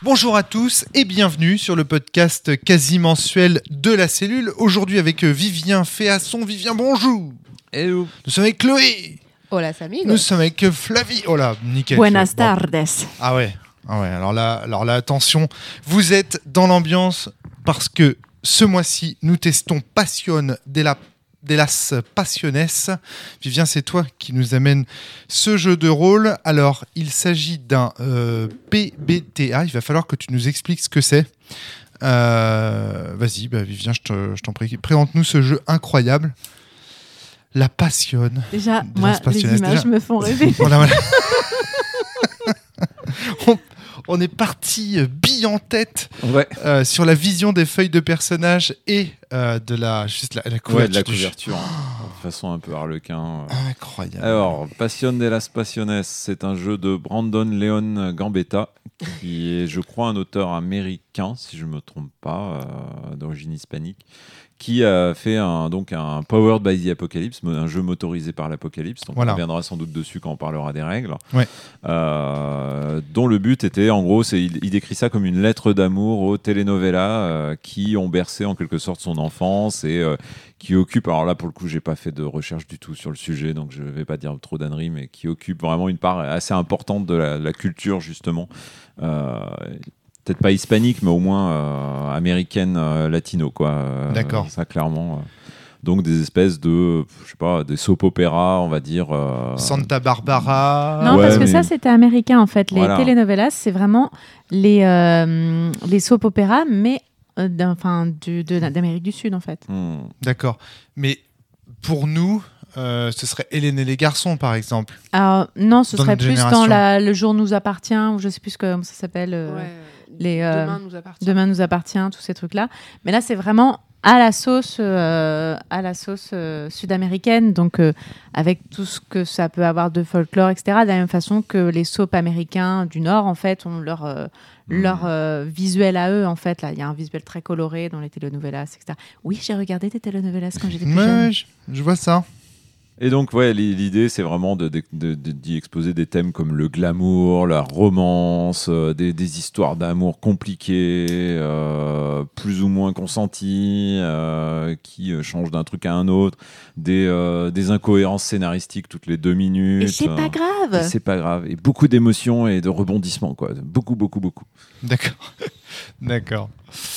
Bonjour à tous et bienvenue sur le podcast quasi mensuel de la cellule. Aujourd'hui avec Vivien Féasson. Vivien, bonjour. Hello. Nous sommes avec Chloé. Hola, amigos. Nous sommes avec Flavie. Oh là, nickel. Buenas tardes. Ah ouais. Alors là, attention. Vous êtes dans l'ambiance parce que ce mois-ci, nous testons Passion de las Passiones. Vivien, c'est toi qui nous amène ce jeu de rôle. Alors, il s'agit d'un PBTA. Il va falloir que tu nous expliques ce que c'est. Vas-y, Vivien, je t'en prie. Présente-nous ce jeu incroyable. La Passion. Déjà, de moi, las Passiones. les images me font rêver. Voilà. On est parti bille en tête sur la vision des feuilles de personnages et de la couverture. Ouais, de la couverture, de façon un peu harlequin. Incroyable. Alors, Passion de las Passiones, c'est un jeu de Brandon Leon Gambetta, qui est, je crois, un auteur américain, si je ne me trompe pas, d'origine hispanique, qui a fait un Powered by the Apocalypse, un jeu motorisé par l'Apocalypse. Donc on reviendra sans doute dessus quand on parlera des règles. Ouais. Dont le but était, en gros, il décrit ça comme une lettre d'amour aux telenovelas qui ont bercé en quelque sorte son enfance et qui occupent, alors là pour le coup j'ai pas fait de recherche du tout sur le sujet, donc je vais pas dire trop d'âneries, mais qui occupent vraiment une part assez importante de la culture justement. Peut-être pas hispanique, mais au moins américaine, latino, quoi. D'accord. Ça, clairement. Donc, des espèces de, je sais pas, des soap-opéras, on va dire. Santa Barbara. Non, parce que ça, c'était américain, en fait. Les telenovelas, c'est vraiment les soap-opéras, mais d'Amérique du Sud, en fait. D'accord. Mais pour nous... ce serait Hélène et les garçons, par exemple. Alors, non, ce serait plus dans Le jour nous appartient, ou je sais plus comment ça s'appelle. Demain nous appartient, tous ces trucs-là. Mais là, c'est vraiment à la sauce sud-américaine, donc avec tout ce que ça peut avoir de folklore, etc. De la même façon que les soaps américains du Nord, en fait, ont leur visuel à eux, en fait. Là, il y a un visuel très coloré dans les telenovelas, etc. Oui, j'ai regardé des telenovelas quand j'étais plus jeune. Je vois ça. Et donc, l'idée, c'est vraiment d'y exposer des thèmes comme le glamour, la romance, des histoires d'amour compliquées, plus ou moins consenties, qui changent d'un truc à un autre, des incohérences scénaristiques toutes les 2 minutes. Et c'est pas grave. C'est pas grave. Et beaucoup d'émotions et de rebondissements, quoi. Beaucoup. D'accord.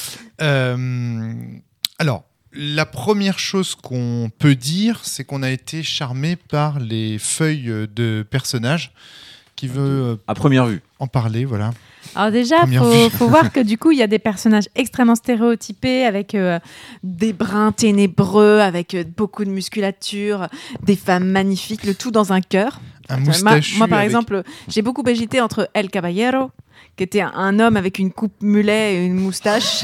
Alors... La première chose qu'on peut dire, c'est qu'on a été charmé par les feuilles de personnages. Qui veut à première vue en parler, voilà. Alors déjà, faut voir que du coup, il y a des personnages extrêmement stéréotypés avec des brins ténébreux, avec beaucoup de musculature, des femmes magnifiques, le tout dans un cœur. Un moustachu. Moi, par exemple, j'ai beaucoup hésité entre El Caballero, qui était un homme avec une coupe mulet et une moustache.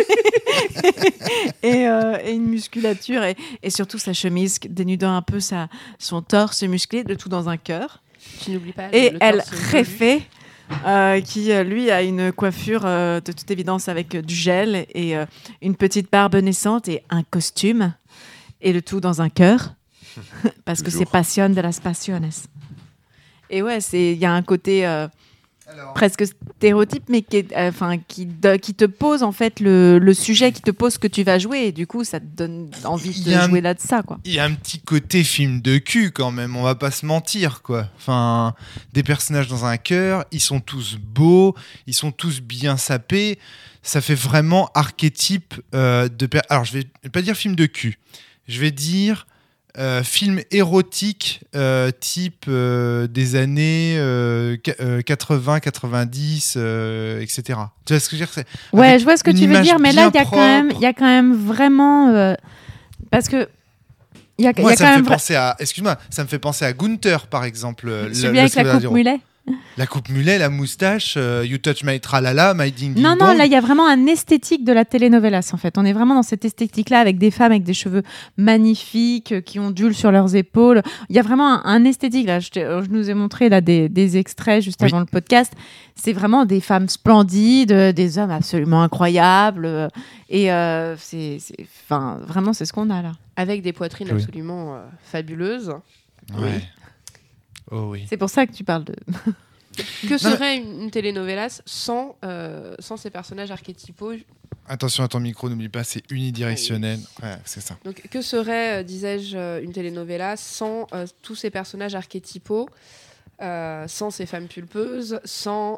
et une musculature et surtout sa chemise dénudant un peu son torse musclé, le tout dans un cœur. Tu n'oublies pas et El Jefe qui lui a une coiffure de toute évidence avec du gel et une petite barbe naissante et un costume et le tout dans un cœur parce que c'est Passion de las Passiones. Et ouais, il y a un côté presque stéréotype, mais qui te pose en fait le sujet, qui te pose ce que tu vas jouer, et du coup ça te donne envie de jouer là de ça, quoi. Il y a un petit côté film de cul quand même, on va pas se mentir, quoi. Enfin, des personnages dans un cœur, ils sont tous beaux, ils sont tous bien sapés, ça fait vraiment archétype alors je vais pas dire film de cul, je vais dire film érotique type des années 80, 90, etc. Tu vois ce que je veux dire ? Ouais, je vois ce que tu veux dire, mais là, il y a quand même vraiment... parce que... Moi, ça me fait penser à Gunther, par exemple. Celui avec la coupe mulet. La coupe mulet, la moustache, You Touch My Tralala, My Ding Ding Non, Dong. là, il y a vraiment un esthétique de la telenovelas, en fait. On est vraiment dans cette esthétique-là, avec des femmes avec des cheveux magnifiques, qui ondulent sur leurs épaules. Il y a vraiment un esthétique, là. Je nous ai montré là, des extraits juste avant le podcast. C'est vraiment des femmes splendides, des hommes absolument incroyables. Et vraiment, c'est ce qu'on a, là. Avec des poitrines absolument fabuleuses. Ouais. Oh oui. C'est pour ça que tu parles de... Que serait une telenovelas sans ces personnages archétypaux? Attention à ton micro, n'oublie pas, c'est unidirectionnel. Ouais, c'est ça. Donc, que serait, disais-je, une telenovela sans tous ces personnages archétypaux, sans ces femmes pulpeuses, sans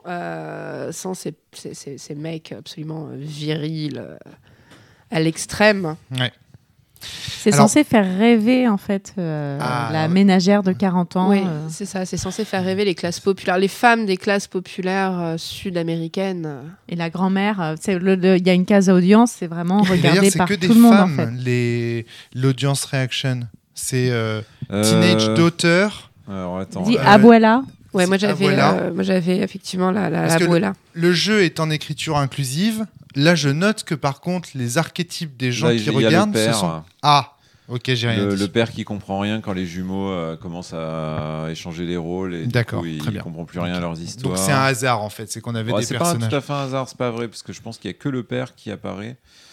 ces mecs absolument virils à l'extrême? Ouais. C'est Alors- censé faire rêver, en fait, la ménagère de 40 ans. Oui, c'est ça. C'est censé faire rêver les classes populaires, les femmes des classes populaires sud-américaines. Et la grand-mère, il y a une case audience, c'est vraiment Et regardé d'ailleurs, c'est par que tout des le monde, en femmes, fait. l'audience reaction. C'est Teenage Daughter. Alors, attends. Dit Euh, Abuela. Ouais, moi Voilà. j'avais effectivement la Parce que abuela. Le jeu est en écriture inclusive. Là, je note que par contre, les archétypes des gens Là, qui il y a regardent, le ce père, sont... Ah, ok, j'ai rien le dit. père qui comprend rien quand les jumeaux commencent à échanger les rôles et du D'accord, coup, il très bien. comprend plus rien à leurs histoires. Donc c'est un hasard en fait, c'est qu'on avait Ouais, des c'est pas personnages. tout à fait un hasard, c'est pas vrai, parce que je pense qu'il y a que le père qui apparaît.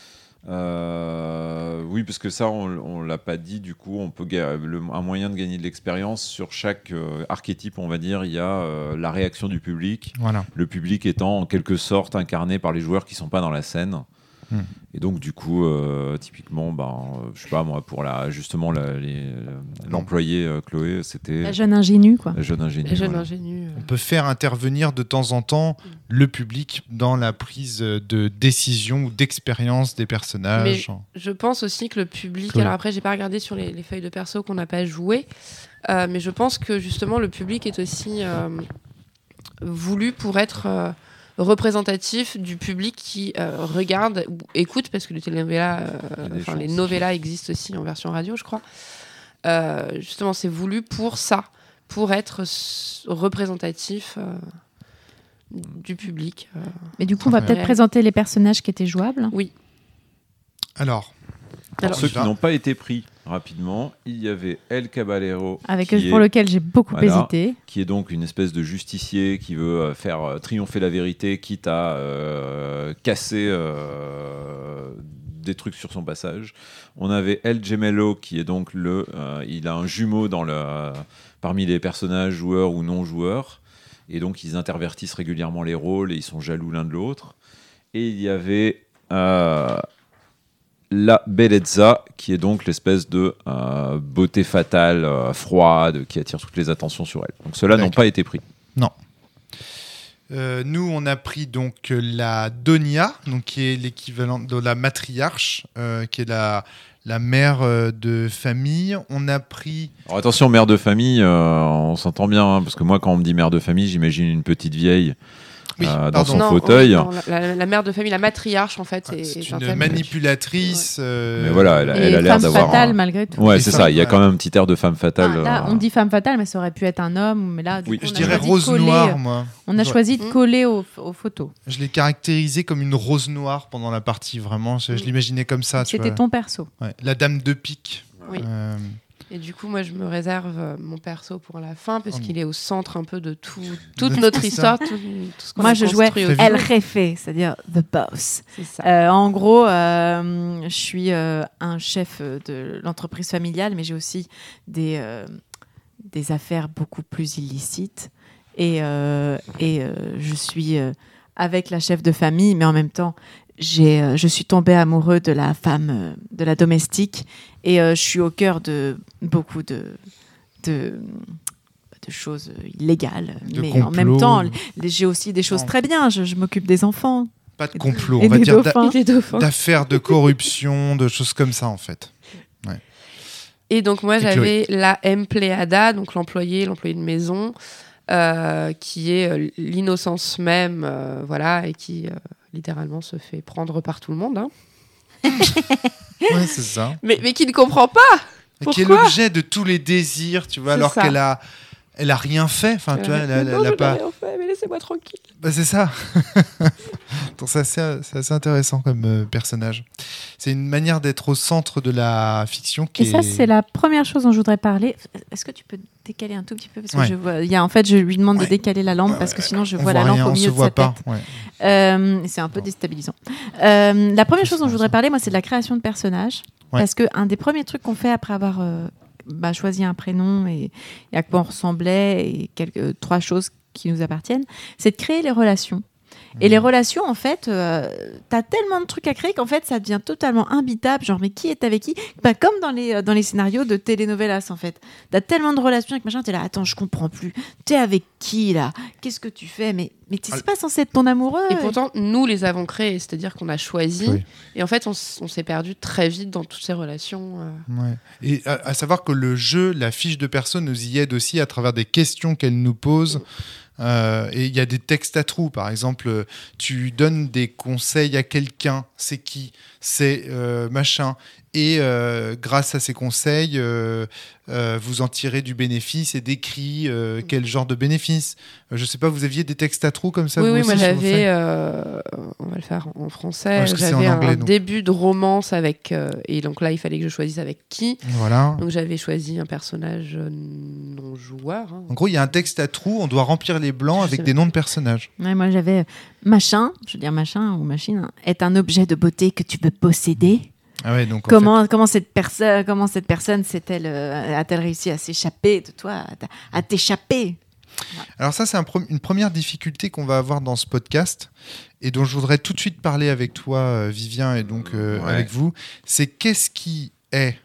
Oui, parce que ça, on l'a pas dit. Du coup, on peut un moyen de gagner de l'expérience sur chaque archétype, on va dire. Il y a la réaction du public. Voilà. Le public étant en quelque sorte incarné par les joueurs qui sont pas dans la scène. Et donc, du coup, typiquement, je sais pas moi, pour l'employé Chloé, c'était La jeune ingénue, quoi. la jeune ingénieure. Les jeunes voilà. ingénus. On peut faire intervenir de temps en temps le public dans la prise de décision ou d'expérience des personnages. Je pense aussi que le public. Cool. Alors après, j'ai pas regardé sur les feuilles de perso qu'on n'a pas joué, mais je pense que justement le public est aussi voulu pour être représentatif du public qui regarde ou écoute, parce que les telenovelas, les novellas existent aussi en version radio, je crois. Justement, c'est voulu pour ça, pour être représentatif du public. Mais du coup, on va peut-être Ouais. présenter les personnages qui étaient jouables. Alors, Pour Alors, ceux qui n'ont pas été pris rapidement, il y avait El Caballero, Pour lequel j'ai beaucoup Voilà. hésité. qui est donc une espèce de justicier qui veut faire triompher la vérité, quitte à casser des trucs sur son passage. On avait El Gemello, qui est donc il a un jumeau parmi les personnages joueurs ou non joueurs, et donc ils intervertissent régulièrement les rôles et ils sont jaloux l'un de l'autre. Et il y avait la Bellezza, qui est donc l'espèce de beauté fatale, froide, qui attire toutes les attentions sur elle. Donc ceux-là n'ont D'accord. pas été pris. nous, on a pris donc la Donia, donc, qui est l'équivalent de la matriarche, qui est la mère de famille. On a pris... Alors attention, mère de famille, on s'entend bien, hein, parce que moi, quand on me dit mère de famille, j'imagine une petite vieille Oui, dans pardon. son fauteuil. non, la mère de famille, la matriarche en fait. C'est est un une thème. manipulatrice. Mais voilà, elle Et a l'air femme d'avoir. fatale, malgré tout. Ouais, Et c'est ça, ça. Il y a ouais. quand même un petit air de femme fatale. Ah, là, on dit femme fatale, mais ça aurait pu être un homme. Mais là, du Oui. coup, Je on a dirais choisi de rose coller, noire, moi. On a Ouais. choisi de coller aux photos. Je l'ai caractérisée comme une rose noire pendant la partie, vraiment. Je l'imaginais comme ça. Tu C'était vois. ton perso. Ouais. La dame de pique. Oui. Euh, Et du coup, moi, je me réserve mon perso pour la fin, parce Oh. qu'il est au centre un peu de toute De notre tout ça. histoire, tout ce qu'on Moi, a je jouais construit autour. El Jefe, c'est-à-dire The Boss. C'est ça. En gros, je suis un chef de l'entreprise familiale, mais j'ai aussi des affaires beaucoup plus illicites. Et je suis avec la chef de famille, mais en même temps, je suis tombée amoureux de la femme, de la domestique, et je suis au cœur de beaucoup de choses illégales. De mais en même complots. temps, j'ai aussi des choses Non. très bien. Je m'occupe des enfants. Pas de complot, Et on va des dire dauphins. Et des dauphins. d'affaires de corruption, de choses comme ça en fait. Et donc, moi, Et j'avais la empleada, donc l'employé de maison, qui est l'innocence même, voilà, et qui littéralement se fait prendre par tout le monde. Hein. Ouais, c'est ça. Mais qui ne comprend pas. Et qui est Pourquoi l'objet de tous les désirs, tu vois, C'est alors ça. qu'elle a rien fait. Enfin, tu vois, elle non, a je pas. n'ai rien fait, mais laissez-moi tranquille. Bah, c'est ça. Donc c'est assez intéressant comme personnage. C'est une manière d'être au centre de la fiction qui Et ça, est... c'est la première chose dont je voudrais parler. Est-ce que tu peux décaler un tout petit peu parce que Ouais. je vois, en fait, je lui demande Ouais. de décaler la lampe parce que sinon, je On vois la voit lampe rien, au on milieu se de voit sa pas. tête. Ouais. C'est un peu déstabilisant. La première chose dont je voudrais parler, moi, c'est de la création de personnages. Ouais. Parce qu'un des premiers trucs qu'on fait après avoir choisi un prénom et à quoi on ressemblait et trois choses qui nous appartiennent, c'est de créer les relations. Et les relations, en fait, t'as tellement de trucs à créer qu'en fait, ça devient totalement imbitable. Genre, mais qui est avec qui ? Comme dans les scénarios de telenovelas, en fait. T'as tellement de relations avec machin, t'es là, attends, je comprends plus. T'es avec qui, là ? Qu'est-ce que tu fais ? Mais c'est pas censé être ton amoureux. Et pourtant, nous les avons créés, c'est-à-dire qu'on a choisi. Oui. Et en fait, on s'est perdu très vite dans toutes ces relations. Ouais. Et à savoir que le jeu, la fiche de perso nous y aide aussi à travers des questions qu'elle nous pose. Et il y a des textes à trous, par exemple, tu donnes des conseils à quelqu'un, c'est qui ? C'est machin. Et grâce à ces conseils, vous en tirez du bénéfice et décrit quel genre de bénéfice. Je sais pas, vous aviez des textes à trous comme ça ? Oui, vous oui, aussi, moi sur vos j'avais, feuilles on va le faire en français, Ouais, parce que c'est j'avais en anglais, un donc. début de romance avec, et donc là il fallait que je choisisse avec qui. Voilà. Donc j'avais choisi un personnage non joueur. Hein. En gros, il y a un texte à trous, on doit remplir les blancs avec C'est des noms de personnages. Ouais, moi, j'avais machin, je veux dire machin ou machine, est un objet de beauté que tu peux posséder. Ah ouais, donc Comment cette personne a-t-elle réussi à s'échapper de toi, à t'échapper ? Alors ça, c'est une première difficulté qu'on va avoir dans ce podcast et dont je voudrais tout de suite parler avec toi, Vivien, et donc avec vous. C'est qu'est-ce qui est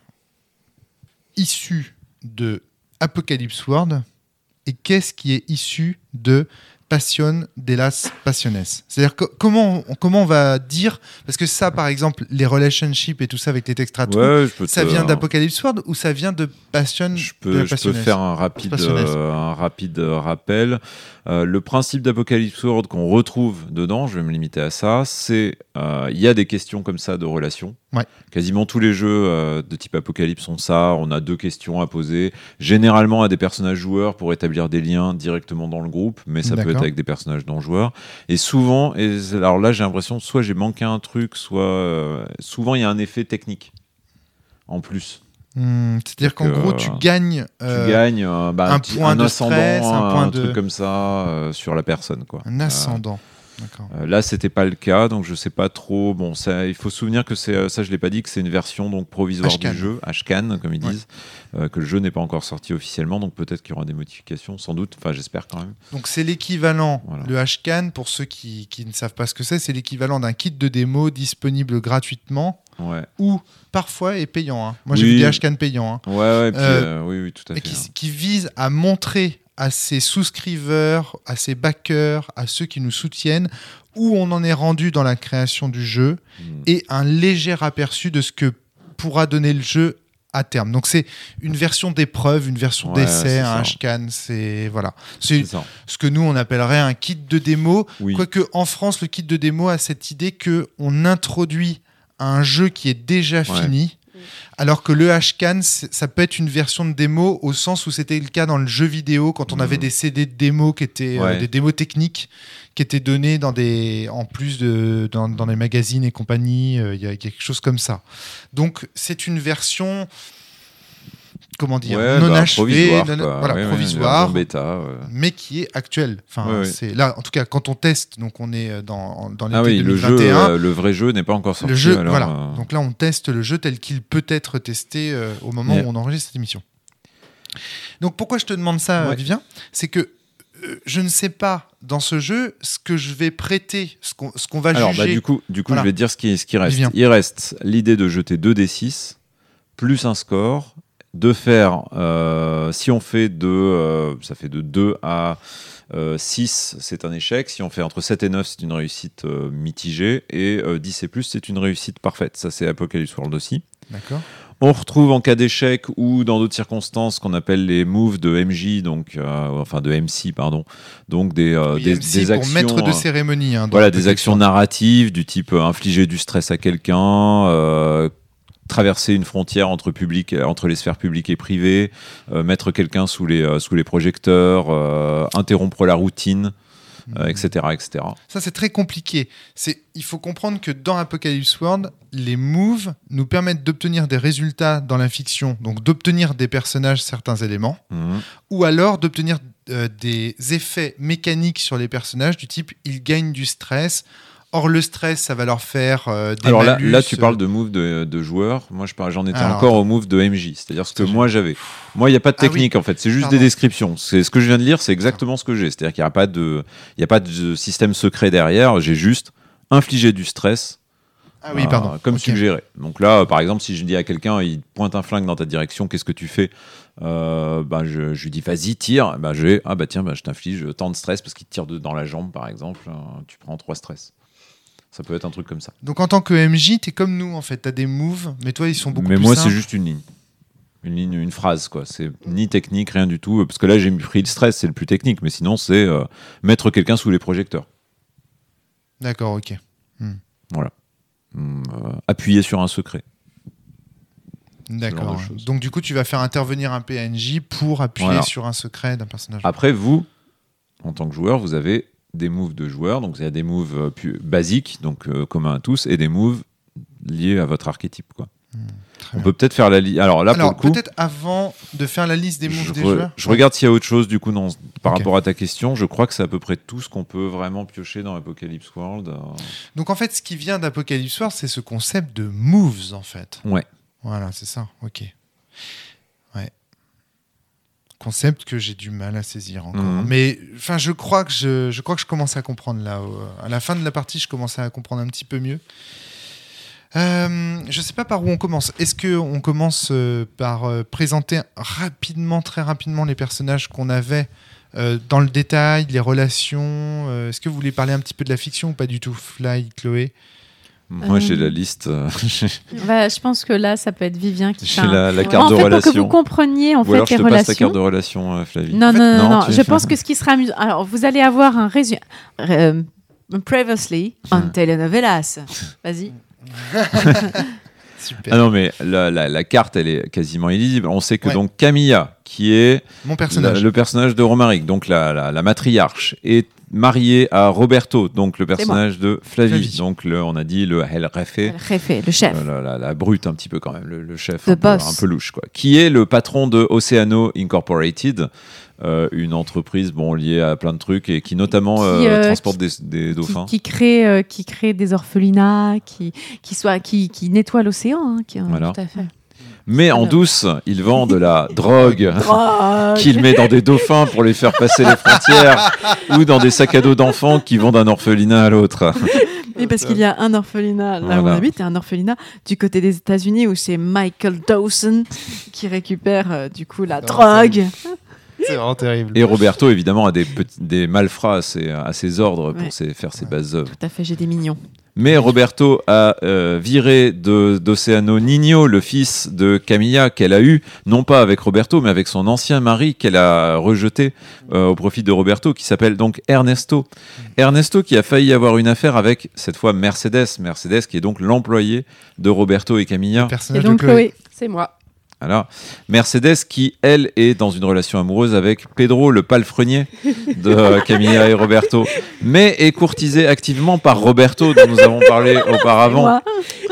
issu de Apocalypse World et qu'est-ce qui est issu de Passion de las Passiones. C'est-à-dire comment on va dire, parce que ça, par exemple, les relationships et tout ça avec les textes à trous, ça vient d'Apocalypse World ou ça vient de Passion Je de la peux Passiones faire un rapide rappel. Le principe d'Apocalypse World qu'on retrouve dedans, je vais me limiter à ça, c'est il y a des questions comme ça de relations. Ouais. Quasiment tous les jeux de type Apocalypse ont ça. On a 2 questions à poser, généralement à des personnages joueurs pour établir des liens directement dans le groupe, mais ça peut être avec des personnages non joueurs. Et souvent, alors là j'ai l'impression, soit j'ai manqué un truc, soit souvent il y a un effet technique en plus. C'est-à-dire qu'en gros, tu gagnes un point de ascendant, stress, un truc comme ça sur la personne, quoi. Un ascendant. D'accord. Là, c'était pas le cas, donc je sais pas trop. Bon, ça, il faut se souvenir que c'est ça, je l'ai pas dit, que c'est une version donc provisoire Ashcan. du jeu, Ashcan, comme ils disent, que le jeu n'est pas encore sorti officiellement, donc peut-être qu'il y aura des modifications, sans doute. Enfin, j'espère quand même. Donc c'est l'équivalent, Voilà. le Ashcan, pour ceux qui ne savent pas ce que c'est l'équivalent d'un kit de démo disponible gratuitement Ouais. ou parfois est payant. Hein. Moi, j'ai vu des Ashcan payants. Hein. Ouais, puis, oui, tout à Et fait. qui visent à montrer à ses souscriveurs, à ses backers, à ceux qui nous soutiennent, où on en est rendu dans la création du jeu et un léger aperçu de ce que pourra donner le jeu à terme. Donc c'est une version d'épreuve, une version d'essai, un Ashcan, c'est ce que nous on appellerait un kit de démo. Oui. Quoique en France, le kit de démo a cette idée que on introduit un jeu qui est déjà fini. Alors que le Ashcan, ça peut être une version de démo au sens où c'était le cas dans le jeu vidéo quand on avait des CD de démo qui étaient des démos techniques qui étaient données dans les magazines et compagnie. Il y a quelque chose comme ça. Donc c'est une version, comment dire, non achevée, provisoire, bêta, mais qui est actuelle. Enfin, c'est là, en tout cas, quand on teste, donc on est dans l'été 2021. Le jeu, le vrai jeu n'est pas encore sorti. Le jeu, Donc là, on teste le jeu tel qu'il peut être testé au moment où on enregistre cette émission. Donc pourquoi je te demande ça, Vivien ? C'est que je ne sais pas dans ce jeu ce que je vais prêter, ce qu'on va juger. Du coup, je vais te dire ce qui reste. Vivien. Il reste l'idée de jeter 2d6 plus un score. De faire, si on fait ça fait de 2 à 6, c'est un échec. Si on fait entre 7 et 9, c'est une réussite mitigée. Et 10 et plus, c'est une réussite parfaite. Ça, c'est Apocalypse World aussi. D'accord. On retrouve en cas d'échec ou dans d'autres circonstances ce qu'on appelle les moves de MJ, donc, de MC, pardon. Donc des MC actions. Pour maître de cérémonie. Des actions narratives du type infliger du stress à quelqu'un. Traverser une frontière entre les sphères publiques et privées, mettre quelqu'un sous les projecteurs, interrompre la routine, etc., etc. Ça, c'est très compliqué. Il faut comprendre que dans Apocalypse World, les moves nous permettent d'obtenir des résultats dans la fiction, donc d'obtenir des personnages certains éléments, ou alors d'obtenir des effets mécaniques sur les personnages du type ils gagnent du stress Or, le stress, ça va leur faire des Alors malus. là, tu parles de move de joueurs. Moi, j'en étais Alors, encore au move de MJ. C'est-à-dire ce que moi j'avais. Moi, il n'y a pas de Ah oui. technique en fait. C'est juste Pardon. des descriptions. C'est ce que je viens de lire, c'est exactement ce que j'ai. C'est-à-dire qu'il n'y a pas de système secret derrière. J'ai juste infligé du stress. Ah oui, pardon. Comme Ok. suggéré. Donc là, par exemple, si je dis à quelqu'un, il pointe un flingue dans ta direction, qu'est-ce que tu fais ? Je lui dis vas-y, tire. Je t'inflige tant de stress parce qu'il te tire dans la jambe, par exemple. Tu prends 3 stress. Ça peut être un truc comme ça. Donc, en tant que MJ, t'es comme nous, en fait. T'as des moves, mais toi, ils sont beaucoup Mais plus moi, c'est simples. juste une ligne. Une phrase, quoi. C'est ni technique, rien du tout. Parce que là, j'ai pris le stress, c'est le plus technique. Mais sinon, c'est mettre quelqu'un sous les projecteurs. D'accord, ok. Appuyer sur un secret. D'accord. de choses. Donc, du coup, tu vas faire intervenir un PNJ pour appuyer Voilà. sur un secret d'un personnage. Après, vous, en tant que joueur, vous avez des moves de joueurs. Donc, il y a des moves basiques, donc communs à tous, et des moves liés à votre archétype, quoi. Très On bien. peut peut-être faire la liste. Alors là, Alors, pour le coup, peut-être avant de faire la liste des moves des je joueurs. regarde s'il y a autre chose, du coup, par Ok. rapport à ta question. Je crois que c'est à peu près tout ce qu'on peut vraiment piocher dans Apocalypse World. Donc, en fait, ce qui vient d'Apocalypse World, c'est ce concept de moves, en fait. Ouais. Voilà, c'est ça. Ok. Ouais. Concept que j'ai du mal à saisir encore. Mhm. Mais enfin, je crois que je commence à comprendre là. À la fin de la partie, je commençais à comprendre un petit peu mieux. Je sais pas par où on commence. Est-ce que on commence par présenter très rapidement les personnages qu'on avait dans le détail, les relations. Est-ce que vous voulez parler un petit peu de la fiction ou pas du tout, Fly, Chloé? Moi, j'ai la liste. Je pense que là, ça peut être Vivien qui J'ai fait un- la En carte de fait, pour que relation. vous compreniez en Ou fait alors, je les te passe ta relations. carte de relation, Flavie. Non, En fait, non. tu- Je pense que ce qui sera amusant. Alors, vous allez avoir un résumé. Previously on telenovelas. Vas-y. Super. Ah non, mais la carte, elle est quasiment illisible. On sait que Ouais. donc Camilla, qui est Mon personnage. le personnage de Romaric, donc la matriarche, est mariée à Roberto, donc le personnage de Flavie. Flavie. Donc on a dit le El Refe, Réfé, le chef. la brute un petit peu quand même, le chef The un peu boss. louche, quoi. Qui est le patron de Oceano Incorporated, une entreprise liée à plein de trucs et qui notamment transporte des dauphins. Qui crée des orphelinats, qui nettoie l'océan. Voilà. Tout à fait. Mais en Alors. douce, il vend de la drogue qu'il met dans des dauphins pour les faire passer les frontières ou dans des sacs à dos d'enfants qui vont d'un orphelinat à l'autre. Oui, parce qu'il y a un orphelinat là où on Voilà. habite et un orphelinat du côté des États-Unis où c'est Michael Dawson qui récupère du coup la drogue. C'est vraiment terrible. Et Roberto, évidemment, a des malfrats à ses ordres pour Ouais. faire ses bases œuvres. Tout à fait, j'ai des mignons. Mais Roberto a viré d'Oceano Nino, le fils de Camilla, qu'elle a eu, non pas avec Roberto, mais avec son ancien mari qu'elle a rejeté au profit de Roberto, qui s'appelle donc Ernesto. Ernesto qui a failli avoir une affaire avec, cette fois, Mercedes. Mercedes qui est donc l'employé de Roberto et Camilla. Et Personnage donc de Chloé. Chloé. C'est moi. Voilà. Mercedes qui, elle, est dans une relation amoureuse avec Pedro, le palefrenier de Camilla et Roberto, mais est courtisée activement par Roberto, dont nous avons parlé auparavant. Moi.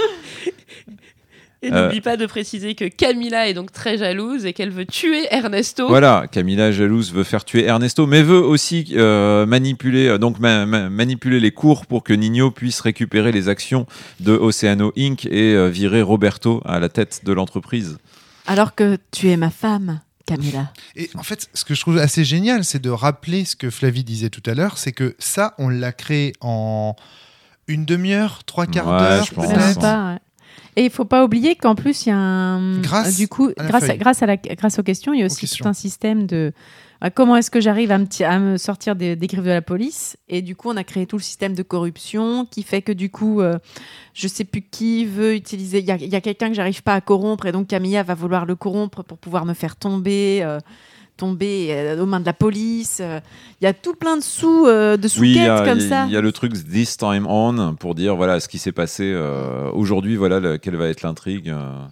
Et n'oublie pas de préciser que Camilla est donc très jalouse et qu'elle veut tuer Ernesto. Voilà, Camilla jalouse veut faire tuer Ernesto, mais veut aussi manipuler les cours pour que Nino puisse récupérer les actions de Oceano Inc. et virer Roberto à la tête de l'entreprise. Alors que tu es ma femme, Camilla. Et en fait, ce que je trouve assez génial, c'est de rappeler ce que Flavie disait tout à l'heure, c'est que ça, on l'a créé en une demi-heure, 3/4 Ouais, d'heure, je pense. Même peut-être. pas, ouais. Et il faut pas oublier qu'en plus il y a un Grâce du coup à la feuille. grâce aux questions, il y a aussi questions. tout un système de comment est-ce que j'arrive à me sortir des griffes de la police, et du coup on a créé tout le système de corruption qui fait que du coup je sais plus qui veut utiliser, il y a quelqu'un que j'arrive pas à corrompre et donc Camilla va vouloir le corrompre pour pouvoir me faire tomber aux mains de la police. Il y a tout plein de Oui, sous-quêtes comme ça. il y a le truc This Time On pour dire voilà ce qui s'est passé aujourd'hui, voilà quelle va être l'intrigue.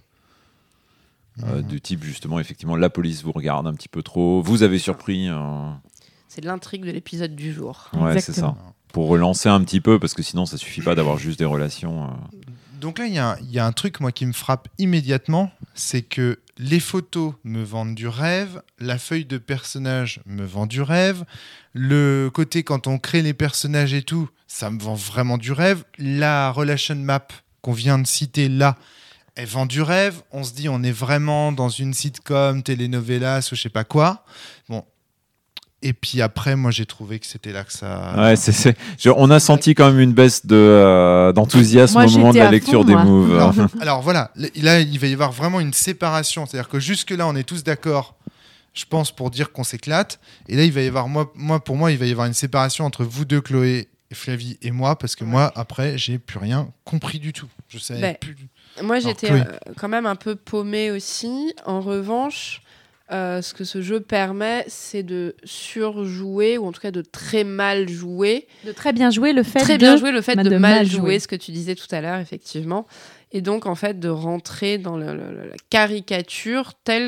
Du type justement, effectivement, la police vous regarde un petit peu trop, vous avez surpris. C'est l'intrigue de l'épisode du jour. Ouais, c'est ça. Exactement. Pour relancer un petit peu, parce que sinon ça suffit pas d'avoir juste des relations. donc là, il y a un truc, moi, qui me frappe immédiatement, c'est que les photos me vendent du rêve, la feuille de personnage me vend du rêve, le côté quand on crée les personnages et tout, ça me vend vraiment du rêve. La relation map qu'on vient de citer là, elle vend du rêve. On se dit, on est vraiment dans une sitcom, telenovelas ou je sais pas quoi. Bon. Et puis après, moi, j'ai trouvé que c'était là que ça... Ouais, on a senti quand même une baisse d'enthousiasme Moi, au moment de j'étais la à lecture fond, des moi. moves. Alors voilà, là, il va y avoir vraiment une séparation. C'est-à-dire que jusque-là, on est tous d'accord, je pense, pour dire qu'on s'éclate. Et là, il va y avoir, pour moi, il va y avoir une séparation entre vous deux, Chloé, Flavie et moi, parce que moi, après, j'ai plus rien compris du tout. Je savais plus... Moi, Alors, j'étais Chloé. quand même un peu paumée aussi. En revanche, ce que ce jeu permet, c'est de surjouer, ou en tout cas de très mal jouer. De très bien jouer le fait Très de... bien jouer le fait de de mal mal jouer. jouer, ce que tu disais tout à l'heure, effectivement. Et donc, en fait, de rentrer dans la caricature telle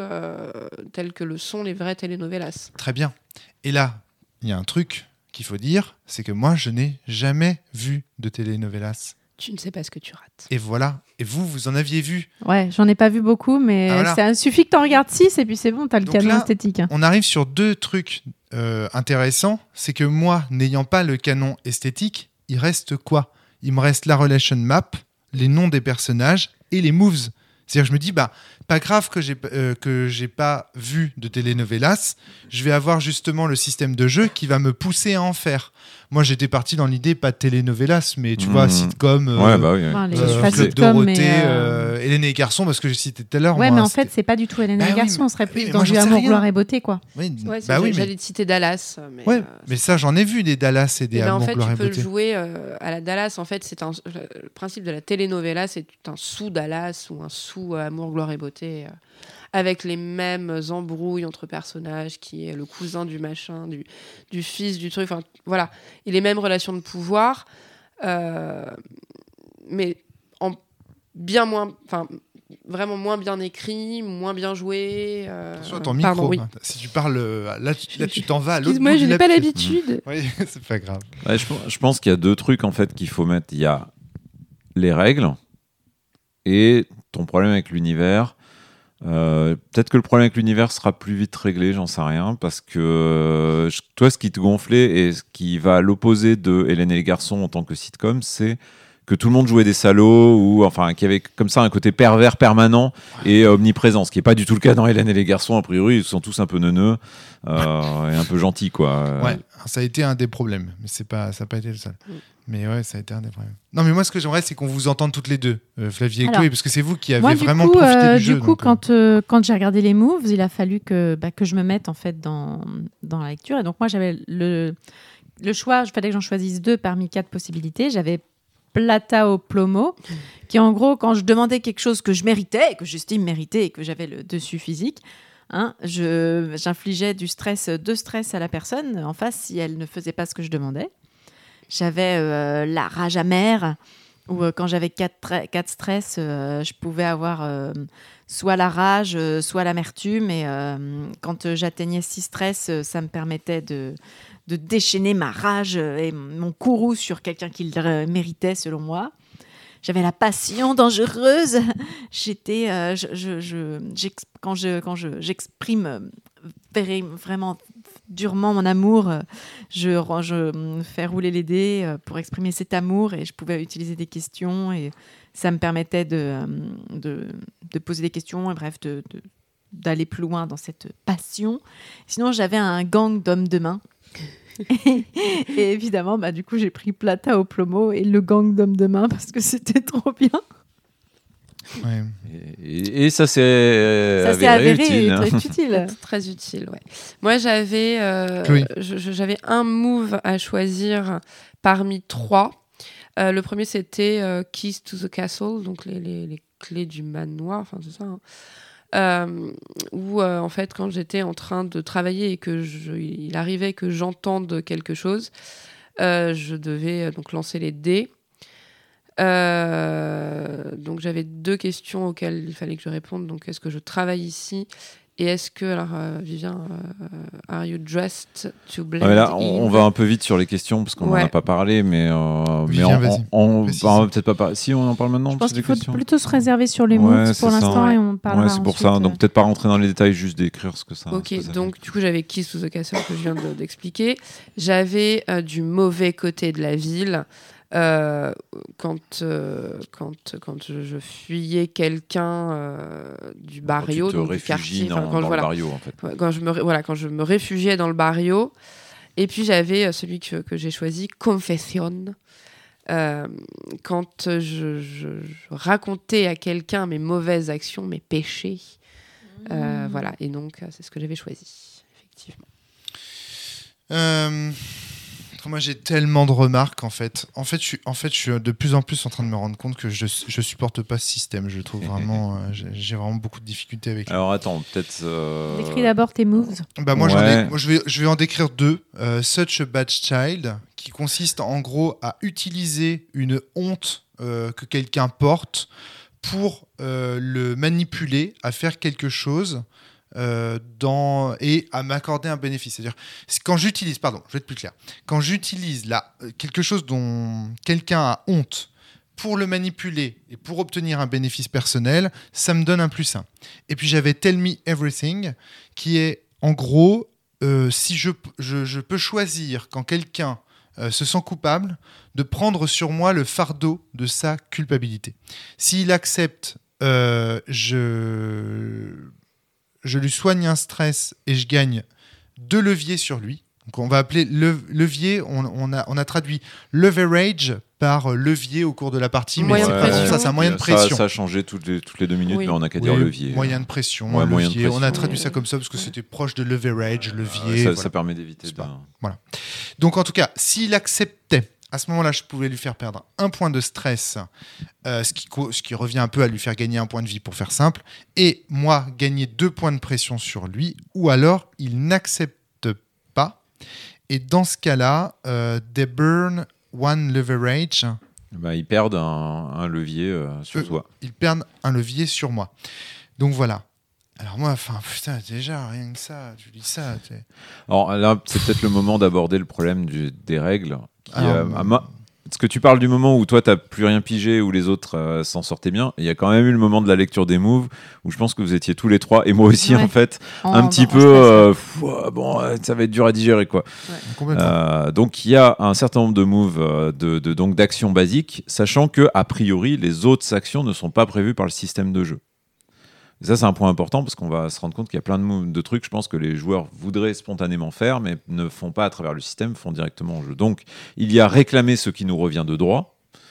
que le sont les vraies telenovelas. Très bien. Et là, il y a un truc qu'il faut dire, c'est que moi, je n'ai jamais vu de telenovelas. Tu ne sais pas ce que tu rates. Et voilà. Et vous en aviez vu. Ouais, j'en ai pas vu beaucoup, mais Ah, voilà. ça suffit que t'en regardes 6 et puis c'est bon, t'as le Donc canon là, esthétique. On arrive sur deux trucs intéressants. C'est que moi, n'ayant pas le canon esthétique, il reste quoi ? Il me reste la relation map, les noms des personnages et les moves. C'est-à-dire que je me dis, pas grave que j'ai pas vu de telenovelas, je vais avoir justement le système de jeu qui va me pousser à en faire. Moi, j'étais parti dans l'idée, pas de telenovelas, mais tu vois, sitcom, Ouais, bah oui. Enfin, les Ça, pas Club sitcom, Dorothée, mais, Hélène et les garçons, parce que j'ai cité tout à l'heure. Ouais, moi, mais en fait, c'était- c'est pas du tout Hélène et Bah les oui, garçons, on serait oui, plus mais dans moi, du j'en sais amour, rien. gloire et beauté, quoi. Oui, Ouais, bah oui, mais... j'allais te citer Dallas. Mais, Ouais, mais ça, j'en ai vu des Dallas et des Eh ben, en Amour, fait, gloire tu et peux le beauté. jouer à la Dallas. En fait, le principe de la telenovela, c'est un sous-Dallas ou un sous-Amour, gloire et beauté, avec les mêmes embrouilles entre personnages, qui est le cousin du machin, du fils du truc. Enfin, voilà, et les mêmes relations de pouvoir, mais en bien moins, enfin, vraiment moins bien écrit, moins bien joué. Attention à ton micro. Pardon, oui. Hein. Si tu parles, là, tu t'en vas à l'autre Excuse-moi, bout je du n'ai pas lapin. l'habitude. Oui, c'est pas grave. Ouais, je pense qu'il y a deux trucs en fait qu'il faut mettre. Il y a les règles et ton problème avec l'univers. Peut-être que le problème avec l'univers sera plus vite réglé, j'en sais rien, parce que toi, ce qui te gonflait et ce qui va à l'opposé de Hélène et les garçons en tant que sitcom, c'est que tout le monde jouait des salauds ou enfin qu'il y avait comme ça un côté pervers permanent et omniprésent, ce qui n'est pas du tout le cas dans Hélène et les garçons. A priori, ils sont tous un peu neuneux et un peu gentils, quoi. Ouais, ça a été un des problèmes, mais ça n'a pas été le seul. Mais ouais, ça a été un des problèmes. Non, mais moi, ce que j'aimerais, c'est qu'on vous entende toutes les deux, Flavie et Alors, Chloé, parce que c'est vous qui avez Moi, vraiment profité du jeu. Du coup, donc, quand j'ai regardé les moves, il a fallu que je me mette en fait dans la lecture. Et donc moi, j'avais le choix. Il fallait que j'en choisisse 2 parmi 4 possibilités. J'avais Plata au Plomo, qui en gros, quand je demandais quelque chose que je méritais, que j'estime mériter et que j'avais le dessus physique, j'infligeais 2 stress à la personne en face si elle ne faisait pas ce que je demandais. J'avais la rage amère, où quand j'avais 4 stress, je pouvais avoir soit la rage, soit l'amertume. Et quand j'atteignais 6 stress, ça me permettait de déchaîner ma rage et mon courroux sur quelqu'un qui le méritait, selon moi. J'avais la passion dangereuse. Quand j'exprime vraiment durement mon amour, je fais rouler les dés pour exprimer cet amour, et je pouvais utiliser des questions et ça me permettait de poser des questions et bref d'aller plus loin dans cette passion. Sinon, j'avais un gang d'hommes de main. Et évidemment, du coup, j'ai pris Plata au Plomo et le gang d'hommes de main parce que c'était trop bien. ouais. Et ça s'est avéré utile, hein. très utile. Très utile, ouais. Moi, j'avais j'avais un move à choisir parmi 3. Le premier, c'était Keys to the Castle, donc les clés du manoir, enfin c'est ça. Où en fait, quand j'étais en train de travailler et il arrivait que j'entende quelque chose, je devais donc lancer les dés. Donc j'avais 2 questions auxquelles il fallait que je réponde. Donc est-ce que je travaille ici Et est-ce que, alors Vivien, are you dressed to blend Là, in? on va un peu vite sur les questions parce qu'on n'en a pas parlé, mais Vivien, vas-y. peut-être pas. Si on en parle maintenant. Je pense qu'il faut questions. plutôt se réserver sur les Ouais, moves c'est pour ça. l'instant et on parlera Ouais, c'est pour ensuite, ça. Donc peut-être pas rentrer dans les détails, juste décrire ce que ça. Ok, ce que ça donc fait. du coup j'avais Kiss to the Castle que je viens d'expliquer. J'avais du mauvais côté de la ville. Quand je fuyais quelqu'un du barrio, Quand tu te donc du réfugies quartier, enfin, dans le barrio en fait. ouais, quand je me réfugiais dans le barrio. Et puis j'avais celui que j'ai choisi, Confession. Quand je racontais à quelqu'un mes mauvaises actions, mes péchés. Voilà, et donc c'est ce que j'avais choisi, effectivement. Moi, j'ai tellement de remarques en fait. En fait, je suis de plus en plus en train de me rendre compte que je supporte pas ce système. Je trouve vraiment, j'ai vraiment beaucoup de difficultés avec. Alors attends, peut-être. Décris d'abord tes moves. Bah moi, Ouais. je vais en décrire deux. Such a Bad Child, qui consiste en gros à utiliser une honte que quelqu'un porte pour le manipuler à faire quelque chose. Et à m'accorder un bénéfice. C'est-à-dire, quand j'utilise, pardon, je vais être plus clair, quand j'utilise quelque chose dont quelqu'un a honte pour le manipuler et pour obtenir un bénéfice personnel, ça me donne un +1. Et puis j'avais Tell Me Everything, qui est en gros, si je peux choisir quand quelqu'un se sent coupable, de prendre sur moi le fardeau de sa culpabilité. S'il accepte, je lui soigne un stress et je gagne 2 leviers sur lui. Donc on va appeler levier, on a traduit leverage par levier au cours de la partie, mais Moyen c'est de pas pression. ça, c'est un moyen de pression. Ça a changé toutes les 2 minutes, Oui. mais on n'a qu'à dire Oui, levier. moyen de pression, Ouais, moyen de levier. On a pression. traduit ça comme ça parce que c'était proche de leverage, levier. Ça, voilà. ça permet d'éviter. C'est pas- Donc en tout cas, s'il acceptait, à ce moment-là, je pouvais lui faire perdre 1 point de stress, ce qui revient un peu à lui faire gagner 1 point de vie pour faire simple, et moi gagner 2 points de pression sur lui, ou alors il n'accepte pas. Et dans ce cas-là, they burn 1 leverage. Ils perdent un levier sur toi. Ils perdent un levier sur moi. Donc voilà. Alors moi, putain, déjà, rien que ça, tu dis ça. Alors là, c'est peut-être le moment d'aborder le problème des règles. Alors, Est-ce que tu parles du moment où toi, t'as plus rien pigé, où les autres s'en sortaient bien? Il y a quand même eu le moment de la lecture des moves, où je pense que vous étiez tous les trois, et moi aussi Ouais. en fait, un petit peu, ça va être dur à digérer quoi. complètement. Donc il y a un certain nombre de moves, donc d'actions basiques, sachant que a priori les autres actions ne sont pas prévues par le système de jeu. Et ça c'est un point important parce qu'on va se rendre compte qu'il y a plein de trucs, je pense que les joueurs voudraient spontanément faire, mais ne font pas à travers le système, font directement au jeu. Donc il y a réclamer ce qui nous revient de droit.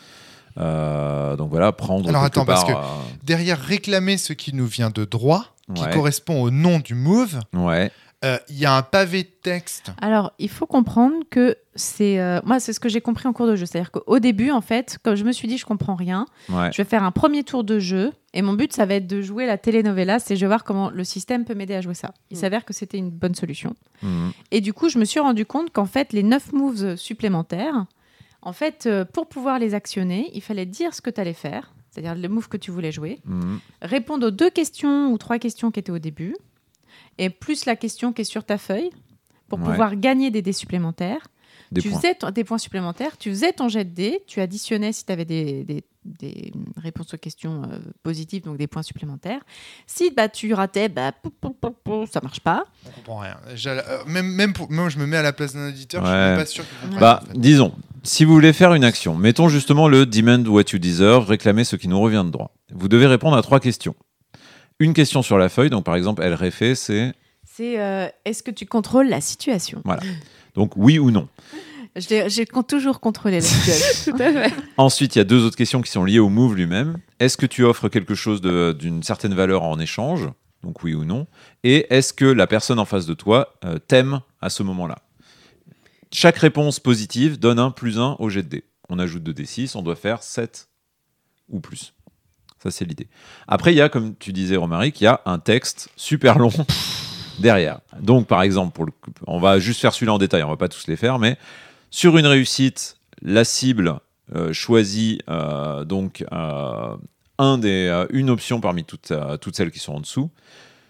Donc voilà, prendre. Alors attends, parce que part, derrière réclamer ce qui nous vient de droit, qui Ouais. correspond au nom du move, ouais. il y a un pavé de texte. Alors, il faut comprendre que moi, c'est ce que j'ai compris en cours de jeu. C'est-à-dire qu'au début, en fait, quand je me suis dit, je comprends rien, Ouais. je vais faire un premier tour de jeu et mon but, ça va être de jouer la telenovela. C'est je vais voir comment le système peut m'aider à jouer ça. Il s'avère que c'était une bonne solution. Mhm. Et du coup, je me suis rendu compte qu'en fait, les 9 moves supplémentaires, en fait, pour pouvoir les actionner, il fallait dire ce que tu allais faire, c'est-à-dire le move que tu voulais jouer, Mhm. répondre aux 2 questions ou 3 questions qui étaient au début, et plus la question qui est sur ta feuille, pour Ouais. pouvoir gagner des dés supplémentaires. Des Tu points. faisais des points supplémentaires, tu faisais ton jet de dés, tu additionnais si tu avais des réponses aux questions positives, donc des points supplémentaires. Si tu ratais, ça marche pas. On comprend rien. Même moi, je me mets à la place d'un auditeur, je Ouais. suis même pas sûr qu'il comprenne. Bah, en fait. disons, si vous voulez faire une action, mettons justement le demand what you deserve, réclamer ce qui nous revient de droit. Vous devez répondre à 3 questions. Une question sur la feuille, donc par exemple, elle réfait, c'est C'est est-ce que tu contrôles la situation? voilà. Donc oui ou non. J'ai toujours contrôlé la situation. Tout à fait. Ensuite, il y a 2 autres questions qui sont liées au move lui-même. Est-ce que tu offres quelque chose d'une certaine valeur en échange? Donc oui ou non. Et est-ce que la personne en face de toi t'aime à ce moment-là? Chaque réponse positive donne un +1 au jet de dés. On ajoute 2d6, on doit faire 7 ou plus. Ça, c'est l'idée. Après, il y a, comme tu disais, Romaric, il y a un texte super long derrière. Donc, par exemple, on va juste faire celui-là en détail, on va pas tous les faire, mais sur une réussite, la cible choisit une option parmi toutes celles qui sont en dessous.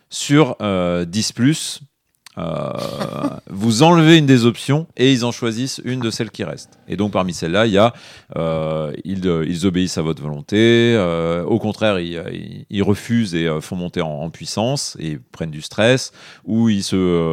sur 10+, vous enlevez une des options et ils en choisissent une de celles qui restent. Et donc parmi celles-là, il y a ils obéissent à votre volonté, au contraire ils refusent et font monter en puissance et prennent du stress, ou ils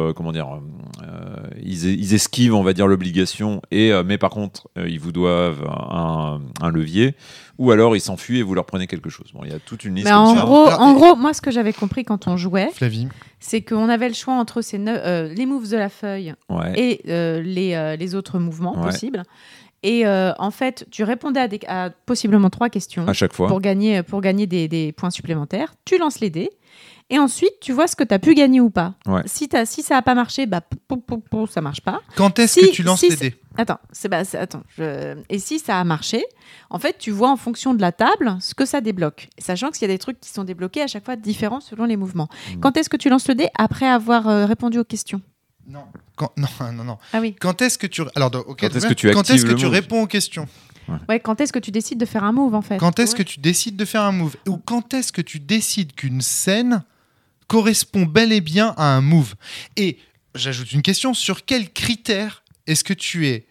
ils esquivent, on va dire, l'obligation, mais par contre ils vous doivent un levier, ou alors ils s'enfuient et vous leur prenez quelque chose. Bon, il y a toute une liste. Mais comme ça. en gros, moi ce que j'avais compris quand on jouait, Flavie. c'est qu'on avait le choix entre les moves de la feuille Ouais. et les autres mouvements Ouais. possibles. Et en fait, tu répondais à possiblement 3 questions À chaque fois. pour gagner des points supplémentaires. Tu lances les dés. Et ensuite, tu vois ce que tu as pu gagner ou pas. Ouais. Si ça n'a pas marché, ça marche pas. Quand est-ce Si- que tu lances si les dés? Attends, et si ça a marché, en fait, tu vois en fonction de la table ce que ça débloque. Sachant qu'il y a des trucs qui sont débloqués à chaque fois différents selon les mouvements. Quand est-ce que tu lances le dé? Après avoir répondu aux questions. Non. Non. Ah oui. Quand est-ce que tu... Alors, ok, Quand est-ce très que tu bien. Quand actives est-ce que le tu move? réponds aux questions? Ouais, quand est-ce que tu décides de faire un move en fait? Quand est-ce que tu décides de faire un move? Ou quand est-ce que tu décides qu'une scène correspond bel et bien à un move? Et j'ajoute une question, sur quels critères est-ce que tu es,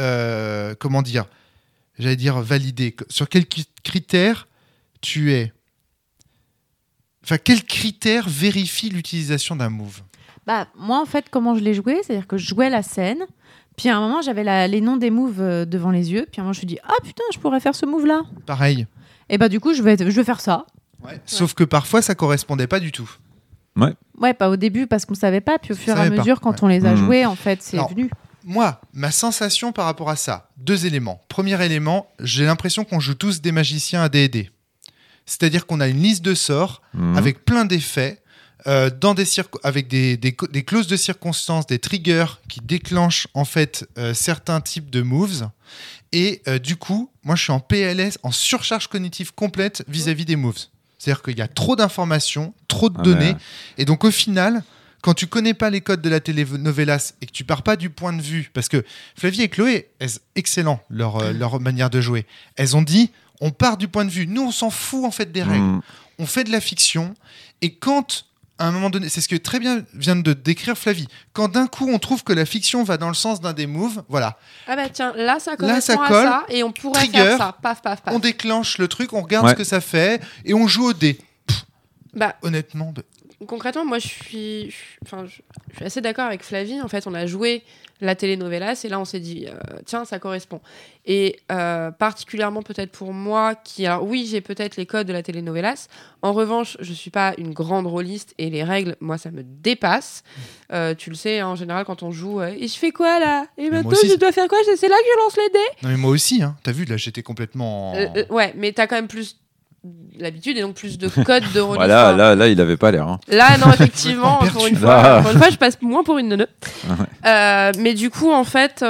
validé? Sur quels critères tu es... Enfin, quels critères vérifient l'utilisation d'un move? Bah, moi, en fait, comment je l'ai joué, c'est-à-dire que je jouais la scène, puis à un moment, j'avais les noms des moves devant les yeux, puis à un moment, je me suis dit, ah putain, je pourrais faire ce move-là. Pareil. Et bah, du coup, je vais faire ça. Sauf que parfois, ça correspondait pas du tout. Ouais, pas au début, parce qu'on savait pas, puis au fur et à savait pas, mesure, quand ouais. on les a Mhm. joués, en fait, c'est Alors, venu. Moi, ma sensation par rapport à ça, 2 éléments. Premier élément, j'ai l'impression qu'on joue tous des magiciens à D&D. C'est-à-dire qu'on a une liste de sorts avec plein d'effets, avec des clauses de circonstances, des triggers qui déclenchent en fait certains types de moves. Et du coup, moi je suis en PLS, en surcharge cognitive complète vis-à-vis des moves. C'est-à-dire qu'il y a trop d'informations, trop de données. Ouais. Et donc au final, quand tu connais pas les codes de la telenovelas et que tu pars pas du point de vue, parce que Flavie et Chloé, excellent leur manière de jouer. Elles ont dit, on part du point de vue. Nous, on s'en fout en fait des règles. On fait de la fiction. Et quand, à un moment donné, c'est ce que très bien vient de décrire Flavie, quand d'un coup on trouve que la fiction va dans le sens d'un des moves, voilà, Ah bah tiens, là ça Là, ça correspond colle. à ça et on pourrait Trigger. faire ça. Paf, paf, paf. on déclenche le truc, on regarde Ouais. ce que ça fait et on joue au dé. Bah, Honnêtement, concrètement, moi je suis assez d'accord avec Flavie. En fait, on a joué la telenovelas et là on s'est dit, tiens, ça correspond. Et particulièrement peut-être pour moi, alors oui, j'ai peut-être les codes de la telenovelas. En revanche, je suis pas une grande rôliste et les règles, moi, ça me dépasse. Tu le sais, hein, en général, quand on joue, et je fais quoi là? Et moi maintenant, aussi. je dois faire quoi? C'est là que je lance les dés. non mais moi aussi, hein, t'as vu, là j'étais complètement... Ouais, mais t'as quand même plus l'habitude et donc plus de codes de rôliste. Voilà, là, il avait pas l'air. Là, non, effectivement, pour une Là. fois, je passe moins pour une neuneu. Mais du coup, en fait,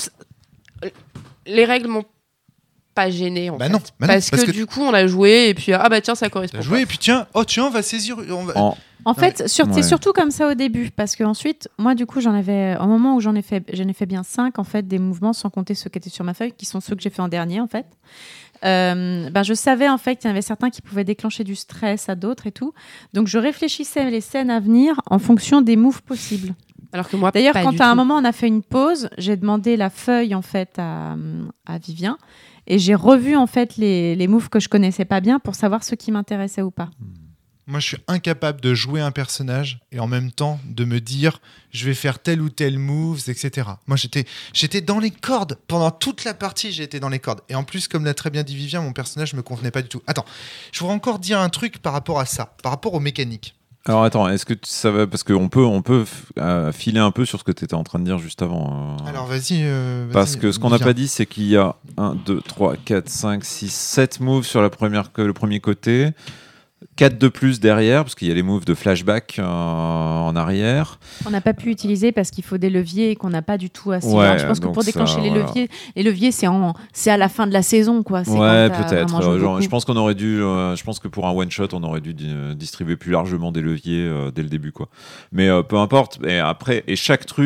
les règles m'ont pas gêné en Bah fait. non, parce que du coup, on a joué et puis ah bah tiens, ça correspond. T'as joué pas. et puis tiens, on va saisir... En fait, c'est Ouais. surtout comme ça au début, parce qu'ensuite, moi, du coup, au moment où j'en ai fait bien 5, en fait, des mouvements, sans compter ceux qui étaient sur ma feuille, qui sont ceux que j'ai fait en dernier, en fait. Je savais, en fait, qu'il y en avait certains qui pouvaient déclencher du stress à d'autres et tout. Donc, je réfléchissais les scènes à venir en fonction des moves possibles. Alors que moi, D'ailleurs, pas quand du à un tout. moment, on a fait une pause, j'ai demandé la feuille, en fait, à Vivien. Et j'ai revu, en fait, les moves que je connaissais pas bien pour savoir ceux qui m'intéressaient ou pas. Moi, je suis incapable de jouer un personnage et en même temps de me dire je vais faire tel ou tel moves, etc. Moi, j'étais dans les cordes. Pendant toute la partie, j'ai été dans les cordes. Et en plus, comme l'a très bien dit Vivien, mon personnage ne me convenait pas du tout. Attends, je voudrais encore dire un truc par rapport à ça, par rapport aux mécaniques. Alors attends, est-ce que ça va, parce qu'on peut filer un peu sur ce que tu étais en train de dire juste avant. Alors, vas-y. Parce que ce qu'on n'a Vivien. pas dit, c'est qu'il y a 1, 2, 3, 4, 5, 6, 7 moves sur le premier côté, 4 de plus derrière, parce qu'il y a les moves de flashback en arrière. On n'a pas pu utiliser parce qu'il faut des leviers et qu'on n'a pas du tout assez. Ouais, Alors, je pense que donc pour déclencher ça, les voilà. leviers, c'est à la fin de la saison, quoi. C'est Ouais, quand t'as peut-être. vraiment joué beaucoup. Je pense qu'on aurait dû. Je pense que pour un one shot, on aurait dû distribuer plus largement des leviers dès le début, quoi. Mais peu importe. Et après, chaque truc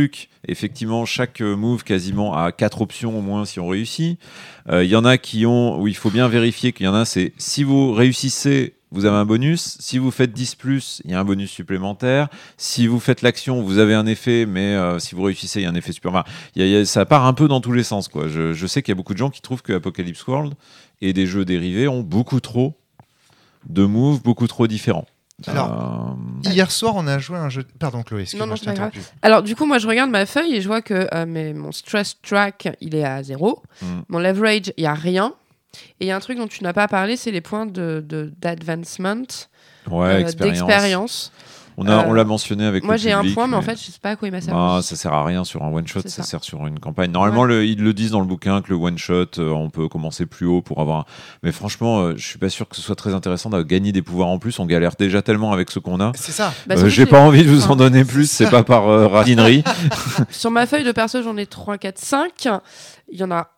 effectivement, chaque move quasiment a 4 options au moins si on réussit. Il y en a où il faut bien vérifier qu'il y en a, c'est si vous réussissez, vous avez un bonus. Si vous faites 10+, il y a un bonus supplémentaire. Si vous faites l'action, vous avez un effet, mais si vous réussissez, il y a un effet supplémentaire. Ça part un peu dans tous les sens, quoi. Je sais qu'il y a beaucoup de gens qui trouvent que Apocalypse World et des jeux dérivés ont beaucoup trop de moves, beaucoup trop différents. Alors, hier soir, on a joué à un jeu... Pardon, Chloé, excuse-moi, Non, je t'ai c'est pas grave. interrompu. Alors, du coup, moi, je regarde ma feuille et je vois que mon stress track, il est à 0. Mon leverage, il n'y a rien. Et il y a un truc dont tu n'as pas parlé, c'est les points d'advancement, d'expérience. On l'a mentionné avec moi, le public. Moi, j'ai un point, mais en fait, je ne sais pas à quoi il m'a servi. Ça sert à rien sur un one-shot, C'est ça ça. sert sur une campagne. Normalement, ils le disent dans le bouquin que le one-shot, on peut commencer plus haut pour avoir... Mais franchement, je suis pas sûr que ce soit très intéressant de gagner des pouvoirs en plus. On galère déjà tellement avec ce qu'on a. C'est ça. J'ai pas envie de vous en donner plus, c'est pas par radinerie. Sur ma feuille de perso, j'en ai 3, 4, 5. Il y en a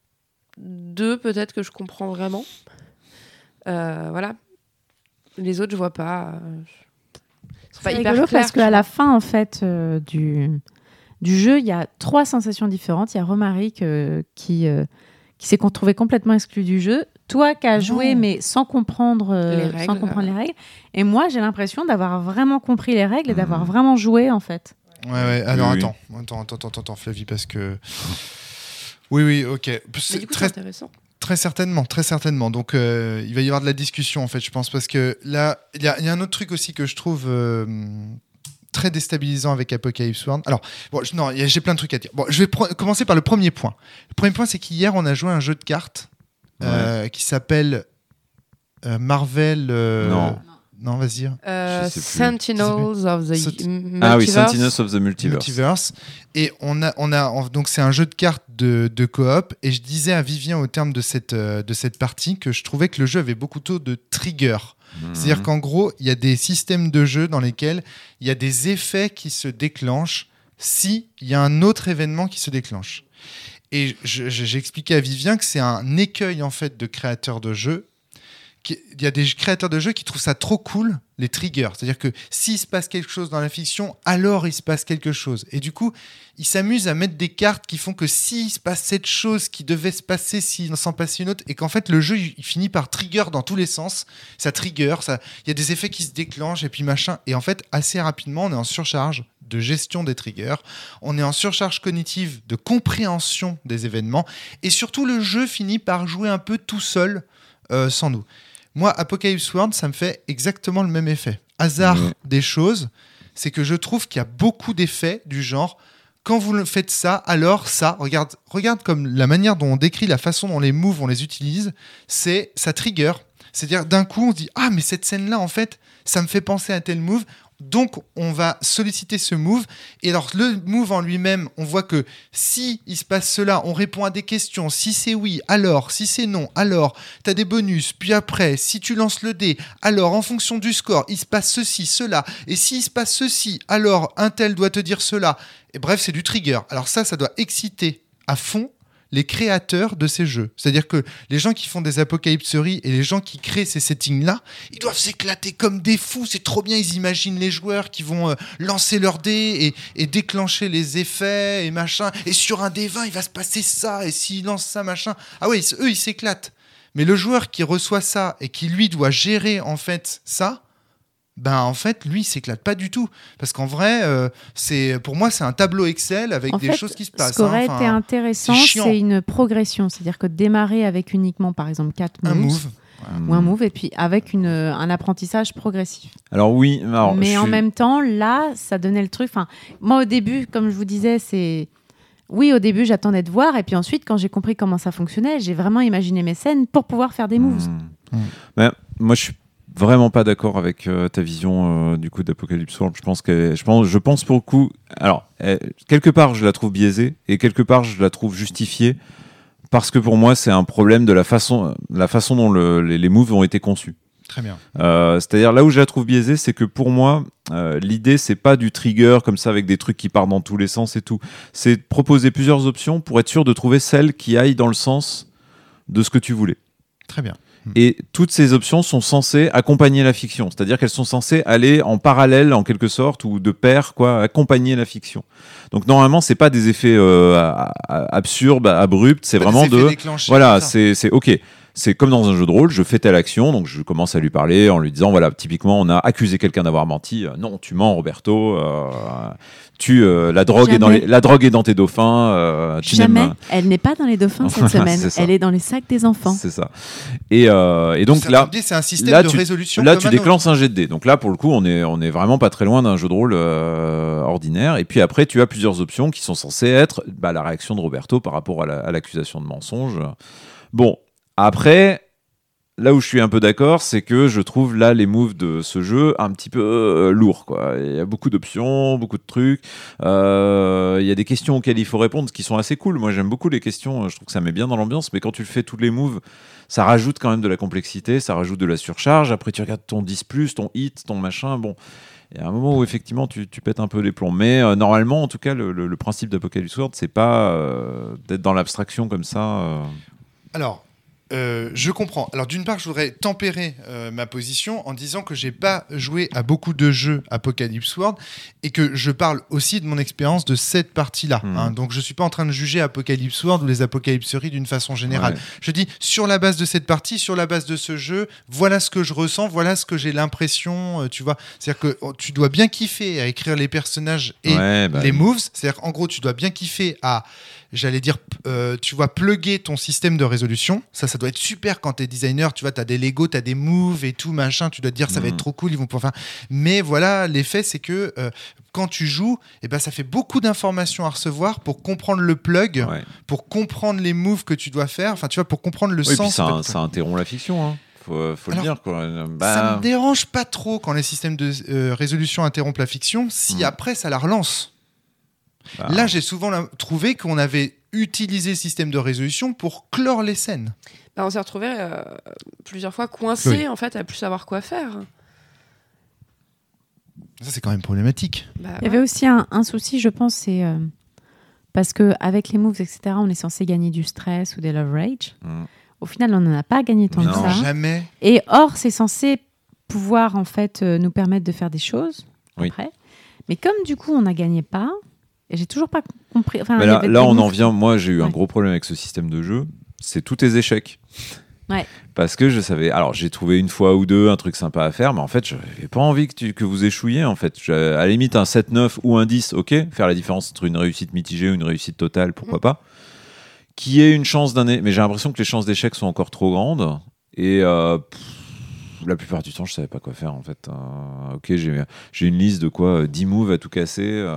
2 peut-être que je comprends vraiment. Voilà. Les autres, je vois pas. C'est pas hyper rigolo clair. parce qu'à la fin en fait du jeu, il y a 3 sensations différentes. Il y a Romaric qui s'est trouvé complètement exclu du jeu. Toi qui as joué mais sans comprendre les règles. Et moi, j'ai l'impression d'avoir vraiment compris les règles et d'avoir vraiment joué en fait. Ouais. Alors Oui. attends, Flavie, parce que... Oui, ok. Mais du coup, c'est intéressant. Très certainement. Donc, il va y avoir de la discussion, en fait, je pense, parce que là, il y a un autre truc aussi que je trouve très déstabilisant avec Apocalypse World. Alors, j'ai plein de trucs à dire. Bon, je vais commencer par le premier point. Le premier point, c'est qu'hier, on a joué à un jeu de cartes qui s'appelle Marvel... Non, vas-y. Sentinels of the Multiverse. Ah oui, Sentinels of the Multiverse. Et donc c'est un jeu de cartes de coop. Et je disais à Vivien au terme de cette partie que je trouvais que le jeu avait beaucoup trop de triggers. C'est-à-dire qu'en gros, il y a des systèmes de jeu dans lesquels il y a des effets qui se déclenchent s'il y a un autre événement qui se déclenche. Et j'ai expliqué à Vivien que c'est un écueil en fait de créateurs de jeux. Il y a des créateurs de jeux qui trouvent ça trop cool, les triggers. C'est-à-dire que s'il se passe quelque chose dans la fiction, alors il se passe quelque chose. Et du coup, ils s'amusent à mettre des cartes qui font que s'il se passe cette chose qui devait se passer, s'il s'en passait une autre, et qu'en fait, le jeu, il finit par trigger dans tous les sens. Ça trigger, il y a des effets qui se déclenchent, et puis machin. Et en fait, assez rapidement, on est en surcharge de gestion des triggers. On est en surcharge cognitive de compréhension des événements. Et surtout, le jeu finit par jouer un peu tout seul, sans nous. Moi, Apocalypse World, ça me fait exactement le même effet. Hasard des choses, c'est que je trouve qu'il y a beaucoup d'effets du genre, quand vous faites ça, alors ça, regarde comme la manière dont on décrit la façon dont les moves, on les utilise, ça trigger. C'est-à-dire, d'un coup, on se dit, ah, mais cette scène-là, en fait, ça me fait penser à tel move. Donc, on va solliciter ce move. Et alors, le move en lui-même, on voit que si il se passe cela, on répond à des questions. Si c'est oui, alors. Si c'est non, alors. Tu as des bonus. Puis après, si tu lances le dé, alors, en fonction du score, il se passe ceci, cela. Et s'il se passe ceci, alors, un tel doit te dire cela. Et bref, c'est du trigger. Alors ça doit exciter à fond les créateurs de ces jeux. C'est-à-dire que les gens qui font des apocalypseries et les gens qui créent ces settings-là, ils doivent s'éclater comme des fous. C'est trop bien, ils imaginent les joueurs qui vont lancer leur dé et déclencher les effets et machin. Et sur un dé 20, il va se passer ça. Et s'ils lancent ça, machin... Ah ouais, eux, ils s'éclatent. Mais le joueur qui reçoit ça et qui, lui, doit gérer, en fait, ça... Ben en fait lui il s'éclate pas du tout parce qu'en vrai pour moi c'est un tableau Excel avec des choses qui se passent. Ce qui aurait été intéressant, c'est une progression, c'est-à-dire que démarrer avec uniquement par exemple 4 moves ou un move et puis avec un apprentissage progressif. Alors oui, mais en même temps là ça donnait le truc. Enfin moi au début comme je vous disais au début j'attendais de voir et puis ensuite quand j'ai compris comment ça fonctionnait j'ai vraiment imaginé mes scènes pour pouvoir faire des moves. Mais moi je suis vraiment pas d'accord avec ta vision du coup d'Apocalypse World. Je pense pour le coup. Alors quelque part je la trouve biaisée et quelque part je la trouve justifiée parce que pour moi c'est un problème de la façon dont les moves ont été conçus. Très bien. C'est-à-dire là où je la trouve biaisée, c'est que pour moi l'idée c'est pas du trigger comme ça avec des trucs qui partent dans tous les sens et tout. C'est de proposer plusieurs options pour être sûr de trouver celle qui aille dans le sens de ce que tu voulais. Très bien. Et toutes ces options sont censées accompagner la fiction, c'est-à-dire qu'elles sont censées aller en parallèle, en quelque sorte, ou de pair, quoi, accompagner la fiction. Donc normalement, c'est pas des effets absurdes, abrupts, c'est Pas vraiment des effets de, déclenchés voilà, comme ça. c'est ok. C'est comme dans un jeu de rôle, je fais telle action, donc je commence à lui parler en lui disant, voilà, typiquement, on a accusé quelqu'un d'avoir menti. Non, tu mens, Roberto. La drogue est dans tes dauphins. Tu Jamais. n'aimes- Elle n'est pas dans les dauphins cette semaine. C'est ça. Elle est dans les sacs des enfants. C'est ça. Et donc Ça là, veut dire que c'est un système là, de tu- résolution. là, comme tu un autre. déclenches un jet de dés. Donc là, pour le coup, on est vraiment pas très loin d'un jeu de rôle ordinaire. Et puis après, tu as plusieurs options qui sont censées être la réaction de Roberto par rapport à l'accusation de mensonge. Bon, après, là où je suis un peu d'accord, c'est que je trouve là les moves de ce jeu un petit peu lourds, quoi. Il y a beaucoup d'options, beaucoup de trucs. Il y a des questions auxquelles il faut répondre, qui sont assez cool. Moi, j'aime beaucoup les questions. Je trouve que ça met bien dans l'ambiance. Mais quand tu le fais tous les moves, ça rajoute quand même de la complexité, ça rajoute de la surcharge. Après, tu regardes ton 10+, ton hit, ton machin. Bon, il y a un moment où effectivement tu pètes un peu les plombs. Mais normalement, en tout cas, le principe d'Apocalypse World, c'est pas d'être dans l'abstraction comme ça. Alors, je comprends. Alors, d'une part, je voudrais tempérer ma position en disant que j'ai pas joué à beaucoup de jeux Apocalypse World et que je parle aussi de mon expérience de cette partie-là. Hein. Donc, je suis pas en train de juger Apocalypse World ou les apocalypseries d'une façon générale. Ouais. Je dis, sur la base de cette partie, sur la base de ce jeu, voilà ce que je ressens, voilà ce que j'ai l'impression, tu vois. C'est-à-dire que tu dois bien kiffer à écrire les personnages et les moves. C'est-à-dire qu'en gros, tu dois bien kiffer à, j'allais dire, tu vois, plugger ton système de résolution. Ça doit être super quand t'es designer, tu vois, t'as des Lego, t'as des moves et tout, machin, tu dois te dire, ça va être trop cool, ils vont pouvoir faire. Mais voilà, l'effet, c'est que quand tu joues, ça fait beaucoup d'informations à recevoir pour comprendre le plug, pour comprendre les moves que tu dois faire, enfin, tu vois, pour comprendre le Oui, sens. puis ça interrompt la fiction, hein. Faut le dire, quoi. Ça me dérange pas trop quand les systèmes de résolution interrompent la fiction, si après, ça la relance. Là, j'ai souvent trouvé qu'on avait utilisé le système de résolution pour clore les scènes. On s'est retrouvé plusieurs fois coincé en fait à plus savoir quoi faire. Ça, c'est quand même problématique. Il y avait aussi un souci, je pense, c'est parce qu'avec les moves, etc., on est censé gagner du stress ou des love rage. Au final, on n'en a pas gagné tant que ça. Jamais. Et or, c'est censé pouvoir en fait nous permettre de faire des choses après. Mais comme du coup, on n'a gagné pas, et j'ai toujours pas compris. Enfin, mais là on en vient. Moi, j'ai eu un gros problème avec ce système de jeu. C'est tous tes échecs. Ouais. Parce que je savais. Alors, j'ai trouvé une fois ou deux un truc sympa à faire, mais en fait, j'avais pas envie que vous échouiez. En fait, à la limite, un 7-9 ou un 10, ok. Faire la différence entre une réussite mitigée ou une réussite totale, pourquoi pas. Qui ait une chance mais j'ai l'impression que les chances d'échec sont encore trop grandes. Et la plupart du temps, je savais pas quoi faire en fait. Ok, j'ai une liste de quoi 10 moves à tout casser.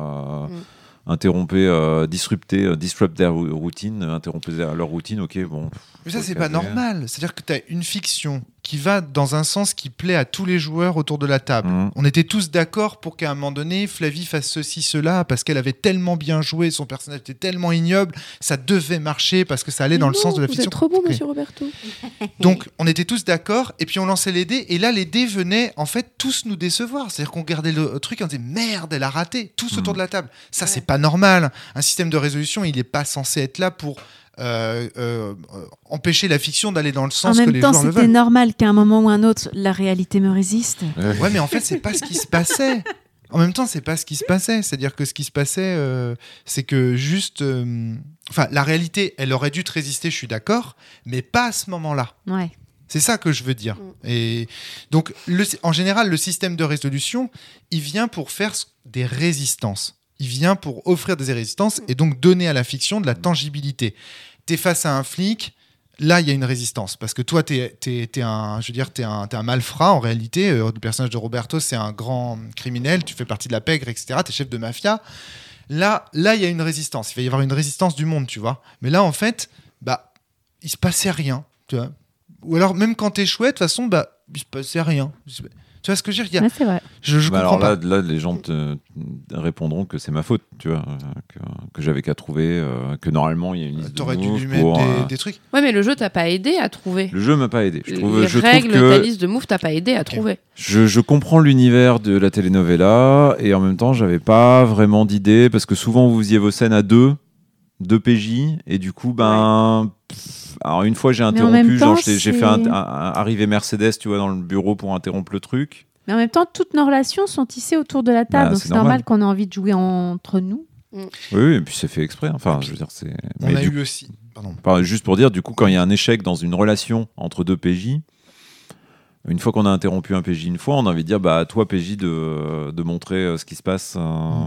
Interrompez, disrupt their routine, interrompez leur routine, ok, bon. Mais ça, c'est pas normal. C'est-à-dire que tu as une fiction qui va dans un sens qui plaît à tous les joueurs autour de la table. On était tous d'accord pour qu'à un moment donné, Flavie fasse ceci, cela, parce qu'elle avait tellement bien joué, son personnage était tellement ignoble, ça devait marcher parce que ça allait dans le sens de la fiction. Vous êtes trop bon, monsieur Roberto. Donc, on était tous d'accord, et puis on lançait les dés, et là, les dés venaient, en fait, tous nous décevoir. C'est-à-dire qu'on regardait le truc et on disait, merde, elle a raté, tous autour de la table. Ça, c'est pas normal. Un système de résolution, il n'est pas censé être là pour empêcher la fiction d'aller dans le sens que les joueurs le veulent. En même temps, c'était normal qu'à un moment ou un autre, la réalité me résiste. Ouais, mais en fait, c'est pas ce qui se passait. En même temps, c'est pas ce qui se passait. C'est-à-dire que ce qui se passait, c'est que juste... la réalité, elle aurait dû te résister, je suis d'accord, mais pas à ce moment-là. Ouais. C'est ça que je veux dire. Et donc, en général, le système de résolution, il vient pour faire des résistances. Il vient pour offrir des résistances et donc donner à la fiction de la tangibilité. T'es face à un flic, là, il y a une résistance. Parce que toi, t'es un malfrat, en réalité. Le personnage de Roberto, c'est un grand criminel. Tu fais partie de la pègre, etc. T'es chef de mafia. Là, il y a une résistance. Il va y avoir une résistance du monde, tu vois. Mais là, en fait, il se passait rien, tu vois. Ou alors, même quand t'es chouette, de toute façon, il se passait rien. Tu vois ce que je veux dire? C'est vrai. Je comprends alors pas. là, les gens te répondront que c'est ma faute, tu vois, que j'avais qu'à trouver, que normalement il y a une liste T'aurais de dû moves lui mettre des trucs. Ouais, mais le jeu t'a pas aidé à trouver. Le jeu m'a pas aidé. Les Je règles, trouve que ta liste de moves t'as pas aidé à trouver. je comprends l'univers de la telenovela et en même temps j'avais pas vraiment d'idée parce que souvent vous faisiez vos scènes à deux PJ et du coup Alors une fois j'ai en interrompu, même temps, j'ai fait arriver Mercedes, tu vois, dans le bureau pour interrompre le truc. Mais en même temps, toutes nos relations sont tissées autour de la table, donc c'est normal qu'on ait envie de jouer entre nous. Oui, et puis c'est fait exprès. Enfin, je veux dire, c'est. On a eu aussi. Pardon. Juste pour dire, du coup, quand il y a un échec dans une relation entre deux PJ, une fois qu'on a interrompu un PJ une fois, on a envie de dire, bah, à toi, PJ, de montrer ce qui se passe.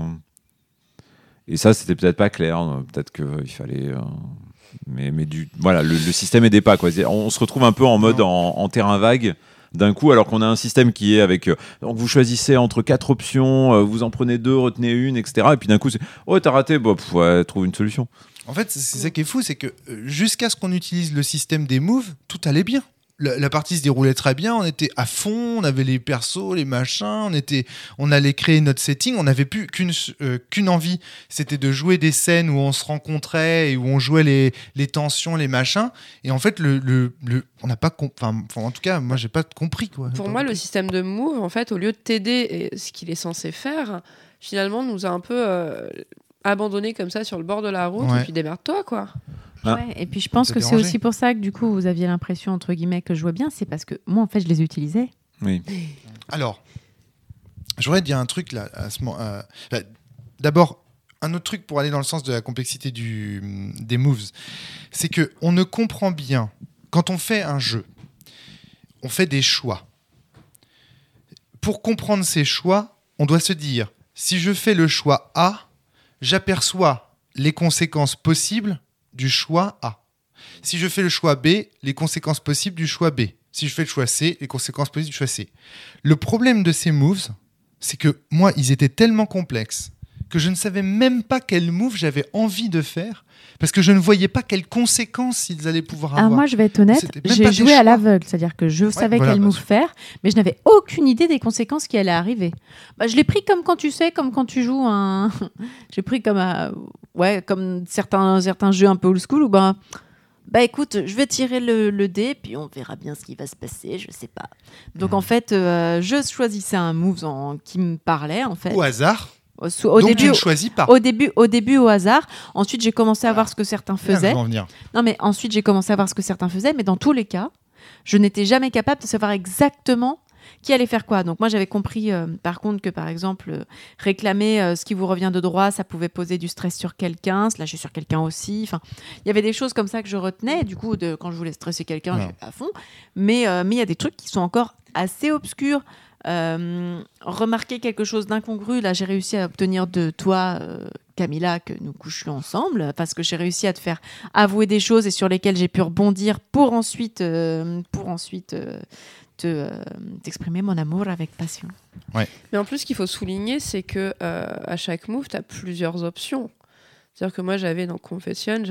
Et ça, c'était peut-être pas clair. Peut-être qu'il fallait. Mais voilà, le système aidait pas, quoi. On se retrouve un peu en mode en terrain vague. D'un coup, alors qu'on a un système qui est avec... donc vous choisissez entre 4 options, vous en prenez 2, retenez une, etc. Et puis d'un coup, c'est... Oh, t'as raté, trouve une solution. En fait, c'est ça qui est fou, c'est que jusqu'à ce qu'on utilise le système des moves, tout allait bien. La partie se déroulait très bien, on était à fond, on avait les persos, les machins, on allait créer notre setting, on n'avait plus qu'une envie, c'était de jouer des scènes où on se rencontrait et où on jouait les tensions, les machins. Et en fait, on n'a pas, en tout cas, moi, j'ai pas compris, quoi. Pour moi, le système de move, en fait, au lieu de t'aider et ce qu'il est censé faire, finalement, nous a un peu abandonnés comme ça sur le bord de la route. Et puis démerde-toi, quoi. Ouais, et puis je pense que c'est aussi pour ça que du coup vous aviez l'impression entre guillemets que je jouais bien, c'est parce que moi en fait je les utilisais. Oui. Alors, j'aurais dit un truc là. D'abord, un autre truc pour aller dans le sens de la complexité des moves, c'est que on ne comprend bien quand on fait un jeu, on fait des choix. Pour comprendre ces choix, on doit se dire si je fais le choix A, j'aperçois les conséquences possibles du choix A. Si je fais le choix B, les conséquences possibles du choix B. Si je fais le choix C, les conséquences possibles du choix C. Le problème de ces moves, c'est que moi, ils étaient tellement complexes que je ne savais même pas quel move j'avais envie de faire parce que je ne voyais pas quelles conséquences ils allaient pouvoir avoir. Alors moi, je vais être honnête, j'ai joué à l'aveugle, c'est-à-dire que je savais quel move faire, mais je n'avais aucune idée des conséquences qui allaient arriver. Je l'ai pris comme quand tu sais, comme quand tu joues un... J'ai pris comme, comme certains jeux un peu old school où écoute, je vais tirer le dé, puis on verra bien ce qui va se passer, je sais pas. Donc en fait, je choisissais un move qui me parlait en fait. Au hasard. Donc début, tu ne choisis pas. Au début au hasard. Ensuite, j'ai commencé à voir ce que certains faisaient. Ensuite, j'ai commencé à voir ce que certains faisaient, mais dans tous les cas, je n'étais jamais capable de savoir exactement qui allait faire quoi. Donc moi, j'avais compris, par contre, que par exemple, réclamer ce qui vous revient de droit, ça pouvait poser du stress sur quelqu'un, se lâcher sur quelqu'un aussi. Enfin, il y avait des choses comme ça que je retenais. Du coup, quand je voulais stresser quelqu'un, j'étais à fond. Mais il y a des trucs qui sont encore assez obscurs. Remarquer quelque chose d'incongru, là j'ai réussi à obtenir de toi Camilla que nous couchions ensemble parce que j'ai réussi à te faire avouer des choses et sur lesquelles j'ai pu rebondir pour ensuite t'exprimer mon amour avec passion. Ouais. Mais en plus ce qu'il faut souligner c'est que à chaque move tu as plusieurs options, c'est-à-dire que moi j'avais dans Confession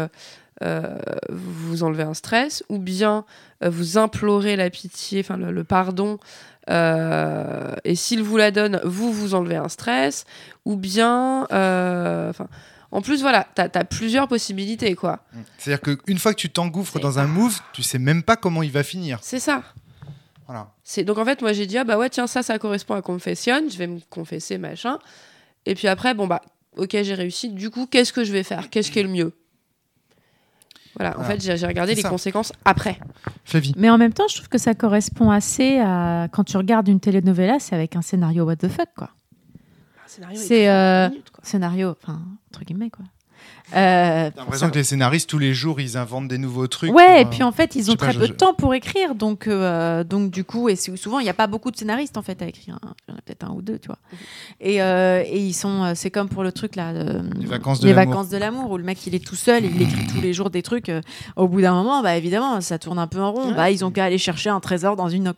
vous enlevez un stress ou bien vous implorez la pitié, enfin le pardon, et s'il vous la donne, vous enlevez un stress, ou bien en plus voilà, t'as plusieurs possibilités quoi. C'est-à-dire qu'une fois que tu t'engouffres dans un move, tu sais même pas comment il va finir. C'est ça. Voilà. Donc en fait moi j'ai dit tiens ça correspond à Confession, je vais me confesser machin, et puis après ok j'ai réussi, du coup qu'est-ce que je vais faire, qu'est-ce qui est le mieux. Voilà, en fait, j'ai regardé les conséquences après. Flavie. Mais en même temps, je trouve que ça correspond assez à... Quand tu regardes une telenovela, c'est avec un scénario what the fuck, quoi. Un scénario scénario, enfin, entre guillemets, quoi. T'as l'impression que les scénaristes, tous les jours, ils inventent des nouveaux trucs. Ouais, et puis en fait, ils ont très peu de temps pour écrire. Donc du coup, et souvent, il n'y a pas beaucoup de scénaristes, en fait, à écrire. Il y en a peut-être un ou deux, tu vois. Et ils sont... c'est comme pour le truc, là... les vacances de l'amour, où le mec, il est tout seul, il écrit tous les jours des trucs. Au bout d'un moment, évidemment, ça tourne un peu en rond. Ils ont qu'à aller chercher un trésor dans une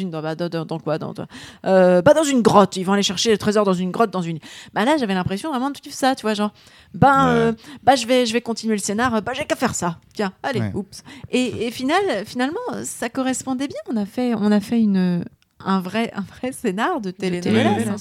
grotte. Ils vont aller chercher le trésor dans une grotte, là, j'avais l'impression vraiment de vivre ça, tu vois, genre... je vais continuer le scénar, j'ai qu'à faire ça. Tiens, allez, oups. Et finalement, ça correspondait bien. On a fait un vrai scénar de télénovela.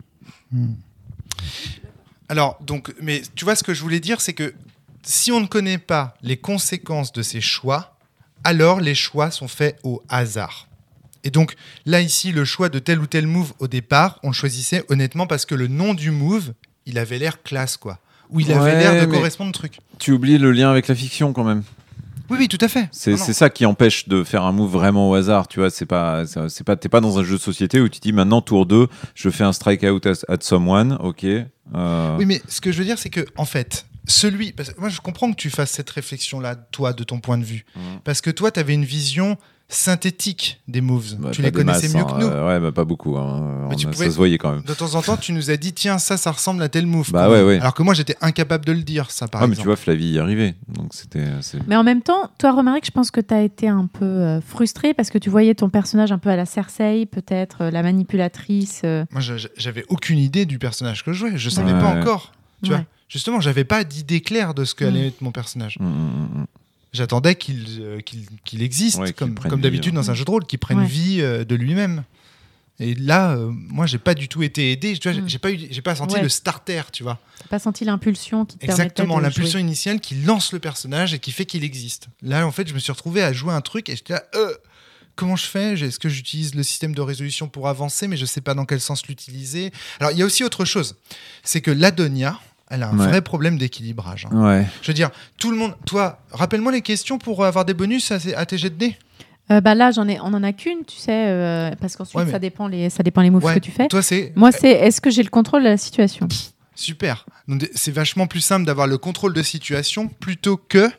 Alors, mais tu vois, ce que je voulais dire, c'est que si on ne connaît pas les conséquences de ces choix, alors les choix sont faits au hasard. Et donc, là, ici, le choix de tel ou tel move au départ, on le choisissait honnêtement parce que le nom du move, il avait l'air classe, quoi. Où il avait l'air de correspondre au truc. Tu oublies le lien avec la fiction quand même. Oui, tout à fait. C'est Non. ça qui empêche de faire un move vraiment au hasard, tu vois. T'es pas dans un jeu de société où tu dis maintenant tour 2, je fais un strike out at someone, ok. Oui, mais ce que je veux dire, c'est que, en fait, parce que moi, je comprends que tu fasses cette réflexion-là, toi, de ton point de vue. Parce que toi, tu avais une vision synthétique des moves. Bah, Tu pas les des connaissais masses, mieux hein. que nous. Ouais, bah, pas beaucoup. Hein. Mais Ça se voyait quand même. De temps en temps, tu nous as dit, tiens, ça ressemble à tel move. Bah ouais. Alors que moi, j'étais incapable de le dire, ça, par Mais exemple. tu vois, Flavie y arrivait. Donc c'est... Mais en même temps, toi, Romaric, je pense que tu as été un peu frustré parce que tu voyais ton personnage un peu à la Cersei, peut-être la manipulatrice. Moi, j'avais aucune idée du personnage que je jouais. Je savais Ouais. pas encore. Tu Ouais. vois, justement, j'avais pas d'idée claire de ce qu'allait être mon personnage. J'attendais qu'il existe, Ouais, qu'il comme prenne vie, d'habitude ouais. dans un jeu de rôle, qu'il prenne Ouais. vie de lui-même. Et là, moi, j'ai pas du tout été aidé. Tu vois, j'ai pas senti Ouais. le starter, tu vois. T'as pas senti l'impulsion qui te Exactement, permettait de l'impulsion jouer. initiale qui lance le personnage et qui fait qu'il existe. Là, en fait, je me suis retrouvé à jouer un truc et j'étais là, comment je fais ? Est-ce que j'utilise le système de résolution pour avancer, mais je sais pas dans quel sens l'utiliser. Alors, il y a aussi autre chose. C'est que l'Adonia, elle a un vrai problème d'équilibrage. Hein. Ouais. Je veux dire, tout le monde... Toi, rappelle-moi les questions pour avoir des bonus à tes jets de dés. Bah là, on en a qu'une, tu sais, parce qu'ensuite, Ouais, mais- ça dépend les moves Ouais, que tu fais. toi, c'est... Moi, c'est est-ce que j'ai le contrôle de la situation ? Super. Donc, c'est vachement plus simple d'avoir le contrôle de situation plutôt que...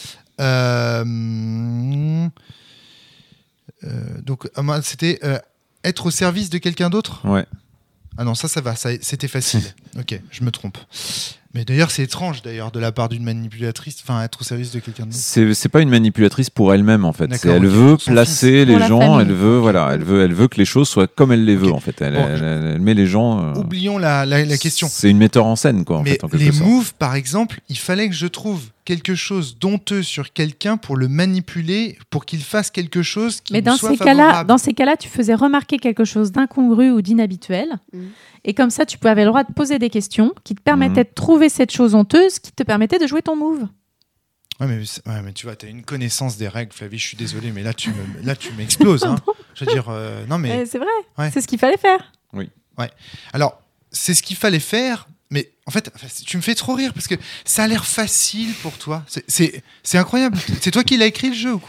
donc, moi, c'était être au service de quelqu'un d'autre. Ouais. Ah non, ça va, c'était facile. Ok, je me trompe. Mais d'ailleurs, c'est étrange d'ailleurs de la part d'une manipulatrice, enfin être au service de quelqu'un d'autre. C'est pas une manipulatrice pour elle-même en fait. D'accord, Elle ok. veut Son placer fils. les Pour la gens. famille. Elle veut que les choses soient comme elle les veut Ok. en fait. Elle, Bon, elle met les gens. Oublions la question. C'est une metteur en scène quoi en Mais fait en quelque les sorte. moves, par exemple, il fallait que je trouve quelque chose d'honteux sur quelqu'un pour le manipuler, pour qu'il fasse quelque chose qui Mais me dans soit ces cas-là, favorable. tu faisais remarquer quelque chose d'incongru ou d'inhabituel. Et comme ça, tu avais le droit de poser des questions qui te permettaient de trouver cette chose honteuse qui te permettait de jouer ton move. Ouais, mais tu vois, tu as une connaissance des règles, Flavie, je suis désolé, mais là, tu m'exploses. Hein. Je veux dire, non, mais... C'est vrai, Ouais. c'est ce qu'il fallait faire. Alors, c'est ce qu'il fallait faire, mais en fait, tu me fais trop rire parce que ça a l'air facile pour toi. C'est incroyable. C'est toi qui l'as écrit le jeu ou quoi ?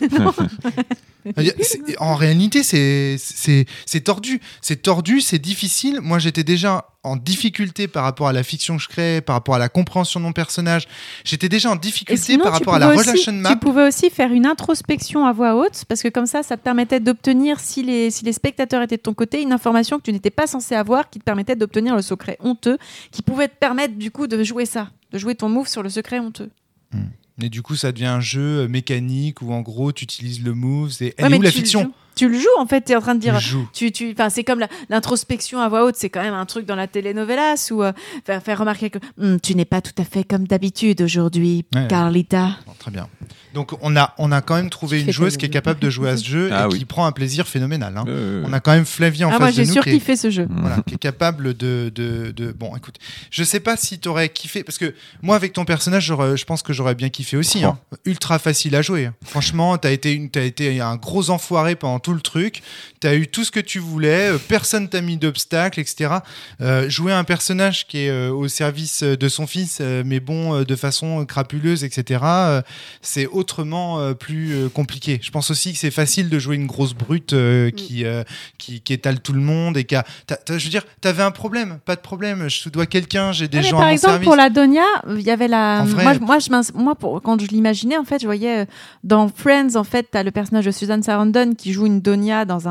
En réalité, c'est tordu. C'est tordu, c'est difficile. Moi, j'étais déjà en difficulté par rapport à la fiction que je crée, par rapport à la compréhension de mon personnage. J'étais déjà en Et difficulté sinon, par tu rapport à la pouvais aussi- relation map. Tu pouvais aussi faire une introspection à voix haute, parce que comme ça te permettait d'obtenir, si les spectateurs étaient de ton côté, une information que tu n'étais pas censé avoir, qui te permettait d'obtenir le secret honteux, qui pouvait te permettre du coup de jouer ça, de jouer ton move sur le secret honteux. Et du coup, ça devient un jeu mécanique où en gros, tu utilises le move. Elle Ouais, est mais où la tu le fiction joues. Tu le joues en fait, tu es en train de Tu dire. le joues. C'est comme l'introspection à voix haute, c'est quand même un truc dans la telenovelas où faire remarquer que tu n'es pas tout à fait comme d'habitude aujourd'hui, Ouais. Carlita. Bon, très bien. Donc, on a quand même trouvé Tu une fais joueuse ta- qui est capable de jouer à ce jeu Ah et oui. qui prend un plaisir phénoménal. Hein. On a quand même Flavie en Moi face de j'ai nous surkiffé ce jeu. voilà, qui est capable de... Bon, écoute, je sais pas si t'aurais kiffé, parce que moi, avec ton personnage, je pense que j'aurais bien kiffé aussi. Hein. Ultra facile à jouer. Franchement, t'as été un gros enfoiré pendant tout le truc. T'as eu tout ce que tu voulais. Personne t'a mis d'obstacles, etc. Jouer un personnage qui est au service de son fils, mais bon, de façon crapuleuse, etc. C'est autrement plus compliqué. Je pense aussi que c'est facile de jouer une grosse brute qui étale tout le monde et je veux dire, t'avais un problème, pas de problème. Je te dois quelqu'un, j'ai des Ouais, mais gens par à mon exemple, service. pour la Donia, il y avait la. En vrai- Quand je l'imaginais, en fait, je voyais dans Friends, en fait, t'as le personnage de Susan Sarandon qui joue une Donia dans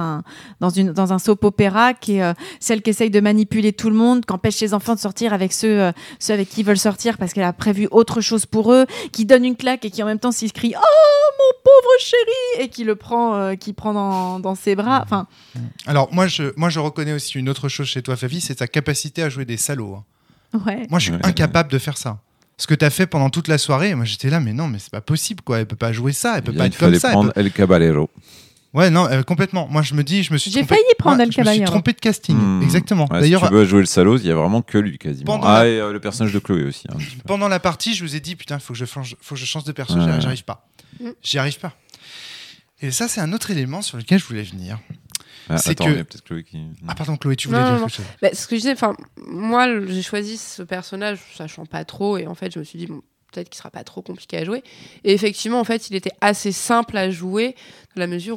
un soap opéra, qui est celle qui essaye de manipuler tout le monde, qui empêche les enfants de sortir avec ceux avec qui ils veulent sortir parce qu'elle a prévu autre chose pour eux, qui donne une claque et qui en même temps s'il crie "Oh mon pauvre chéri" et qui le prend, qui prend dans ses bras. Enfin, Alors, moi, je reconnais aussi une autre chose chez toi, Flavie, c'est ta capacité à jouer des salauds. Hein. ouais. Moi, je suis incapable de faire ça. Ce que t'as fait pendant toute la soirée, moi, j'étais là, mais non, mais c'est pas possible, quoi. Elle peut pas jouer ça, elle peut pas Il être comme fallait ça. prendre El Caballero. Ouais, non, complètement. Moi, je me suis J'ai trompé. failli prendre El Je me suis Caballero. trompé de casting, exactement. Ouais, D'ailleurs, si tu veux jouer le salaud, il y a vraiment que lui quasiment. Pendant la- Et le personnage de Chloé aussi. Un petit peu. pendant la partie, je vous ai dit, putain, faut que je change de perso, Ouais. j'arrive pas. Mm. J'y arrive pas. Et ça, c'est un autre élément sur lequel je voulais venir. Ah, C'est attends, que- il y a peut-être Chloé qui. Ah, pardon, Chloé, tu voulais Non, dire non, quelque chose. Bah, ce que je disais, moi, j'ai choisi ce personnage sachant pas trop, et en fait, je me suis dit, bon, peut-être qu'il sera pas trop compliqué à jouer. Et effectivement, en fait, il était assez simple à jouer dans la mesure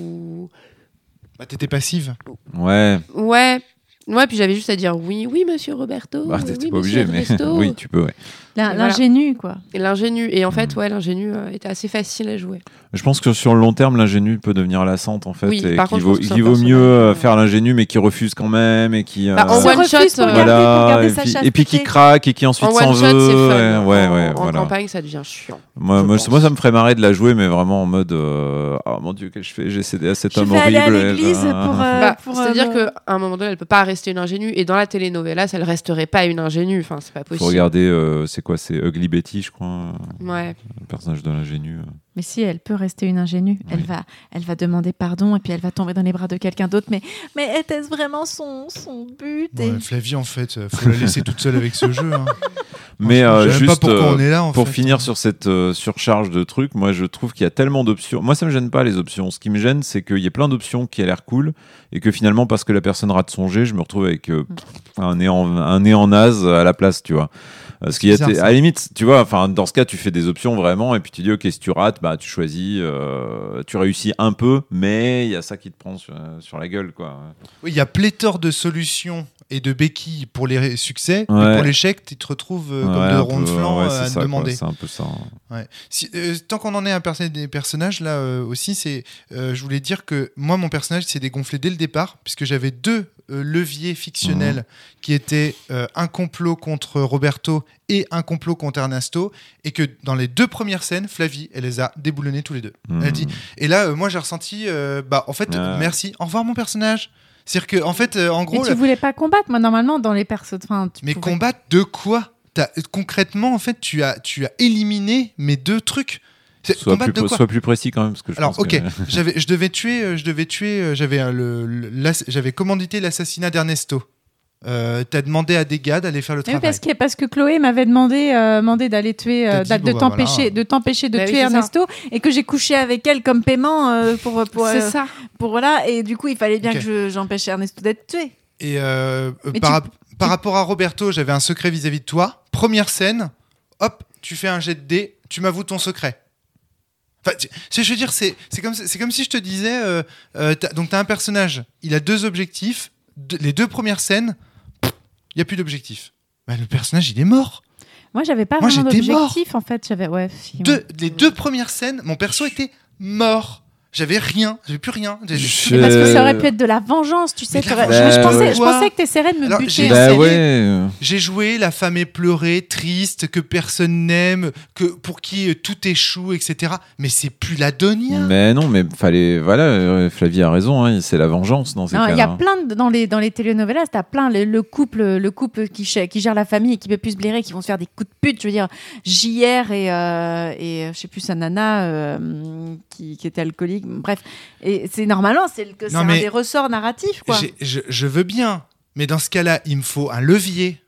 où Bah, t'étais passive. Ouais. Ouais, puis j'avais juste à dire oui, monsieur Roberto. Bah, t'étais oui, pas obligé, monsieur mais Ernesto. oui, tu peux, ouais. L'ingénu, quoi. Et l'ingénu. Et en fait, l'ingénu était assez facile à jouer. Je pense que sur le long terme, l'ingénu peut devenir lassante, en fait. Oui, et par contre, je pense que c'est qu'il un vaut mieux personnage, faire l'ingénu, mais qui refuse quand même, et qui... Bah, en Se one refuse shot, pour garder sa et puis qui chasteté. craque, et qui ensuite En s'en one veut. shot, c'est fun. Ouais, En voilà. campagne, ça devient chiant. Moi, je pense. ça me ferait marrer de la jouer, mais vraiment en mode oh mon Dieu, qu'est-ce que je fais? J'ai cédé à cet Je homme vais aller horrible. à l'église C'est-à-dire qu'à un moment donné, elle peut pas rester une ingénue. Et dans la telenovela, elle resterait pas une ingénue. Enfin, c'est pas possible. Faut regarder, c'est quoi? C'est Ugly Betty, je crois. Ouais. Le personnage de l'ingénu. Mais si, elle peut rester une ingénue. Oui. Elle va demander pardon et puis elle va tomber dans les bras de quelqu'un d'autre. Mais était-ce vraiment son but Ouais, Flavie, en fait, faut la laisser toute seule avec ce jeu. Hein. Mais Je sais même juste pas pourquoi on est là, en pour fait. finir sur cette surcharge de trucs, moi je trouve qu'il y a tellement d'options. Moi ça me gêne pas les options. Ce qui me gêne, c'est qu'il y a plein d'options qui a l'air cool et que finalement parce que la personne rate son jet, je me retrouve avec un néant naze à la place, tu vois. Parce qu'il y a bizarre, ça. à la limite, tu vois, enfin dans ce cas, tu fais des options vraiment et puis tu dis ok, si tu rates, bah tu choisis, tu réussis un peu, mais il y a ça qui te prend sur la gueule, quoi. Oui, il y a pléthore de solutions et de béquilles pour les succès, mais Ouais. pour l'échec, tu te retrouves Ouais, comme de un rond de peu, flanc ouais, c'est à ça, quoi, demander. c'est un peu ça. Ouais. Tant qu'on en est à des personnages, là aussi, je voulais dire que moi, mon personnage s'est dégonflé dès le départ, puisque j'avais deux leviers fictionnels qui étaient un complot contre Roberto et un complot contre Ernesto, et que dans les deux premières scènes, Flavie, elle les a déboulonnés tous les deux. Elle dit, et là, moi, j'ai ressenti, en fait, merci, au revoir mon personnage. C'est-à-dire que, en fait, en gros... Mais tu voulais pas combattre, moi, normalement, dans les persos. Mais combattre de quoi? Concrètement, en fait, tu as éliminé mes deux trucs. Sois plus précis quand même, parce que je Alors, pense ok, que... je devais tuer, j'avais commandité l'assassinat d'Ernesto. T'as demandé à des gars d'aller faire le travail. Parce que Chloé m'avait demandé d'aller tuer, de t'empêcher de Bah oui, tuer c'est Ernesto, et que j'ai couché avec elle comme paiement C'est ça. pour voilà, et du coup il fallait bien Ok. que j'empêche Ernesto d'être tué. Et par rapport à Roberto, j'avais un secret vis-à-vis de toi. Première scène, hop, tu fais un jet de dés, tu m'avoues ton secret. Enfin, je veux dire, c'est comme si je te disais, t'as un personnage, il a deux objectifs, les deux premières scènes, il n'y a plus d'objectif. Bah, le personnage, il est mort. Moi j'avais pas Moi, vraiment j'étais d'objectif en fait, Les deux premières scènes, mon perso était mort. J'avais plus rien. Mais parce que ça aurait pu être de la vengeance, tu sais. Mais de la Je vengeance, pensais que t'essaierais de me Alors, buter. J'ai joué la femme éplorée, triste, que personne n'aime, pour qui tout échoue, etc. Mais c'est plus la Donia. Mais non, mais fallait. Voilà, Flavie a raison, hein, c'est la vengeance dans ces cas-là. Il y a plein dans les telenovelas, t'as plein le couple qui gère la famille et qui peut plus se blairer, qui vont se faire des coups de pute. Je veux dire, JR et je sais plus sa nana qui était alcoolique. Bref, et c'est normalement c'est un des ressorts narratifs, quoi. Je veux bien, mais dans ce cas-là, il me faut un levier.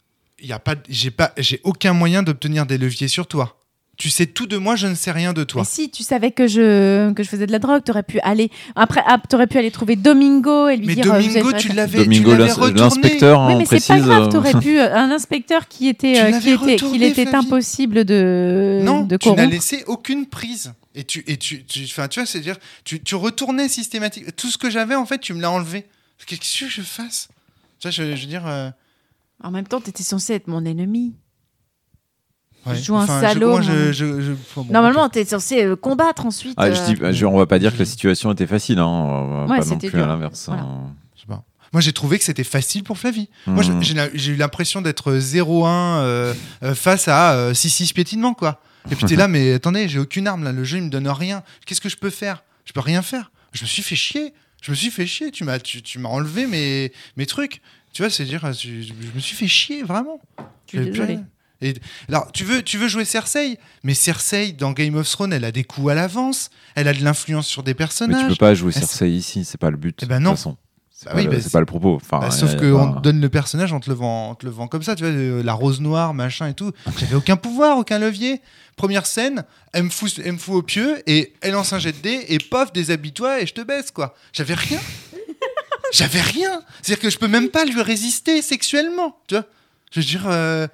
J'ai aucun moyen d'obtenir des leviers sur toi. Tu sais tout de moi, je ne sais rien de toi. Mais si tu savais que je faisais de la drogue, t'aurais pu aller trouver Domingo et lui mais dire. Domingo, tu l'avais retourné. L'inspecteur, oui, mais précise. c'est pas grave. T'aurais pu un inspecteur qu'il était impossible de non, de tu n'as corrompre. laissé aucune prise. Et tu vois, c'est-à-dire, tu retournais systématiquement. Tout ce que j'avais, en fait, tu me l'as enlevé. Qu'est-ce que je fasse? Tu vois, je veux dire. En même temps, t'étais censé être mon ennemi. Ouais. Je joue un salaud. Normalement, t'es censé combattre ensuite. On va pas dire que la situation était facile, hein. On va pas non plus dur. à l'inverse. Voilà. Je sais pas. Moi, j'ai trouvé que c'était facile pour Flavie. Moi, j'ai eu l'impression d'être 0-1 face à 6-6 piétinement, quoi. Et puis t'es là, mais attendez, j'ai aucune arme là, le jeu il me donne rien. Qu'est-ce que je peux faire? Je peux rien faire. Je me suis fait chier. Tu m'as enlevé mes trucs. Tu vois, c'est-à-dire, je me suis fait chier vraiment. Je suis désolée. Et alors, tu veux jouer Cersei, mais Cersei dans Game of Thrones, elle a des coups à l'avance. Elle a de l'influence sur des personnages. Mais tu peux pas jouer Cersei ici, c'est pas le but. Eh ben non. De toute façon. C'est C'est pas le propos. Enfin, sauf qu'on te donne le personnage, on te le vend comme ça, tu vois, la rose noire, machin et tout. J'avais aucun pouvoir, aucun levier. Première scène, elle me fout au pieu et elle lance un jet de dés et pof, déshabille-toi et je te baisse, quoi. J'avais rien. C'est-à-dire que je peux même pas lui résister sexuellement, tu vois. Je veux dire,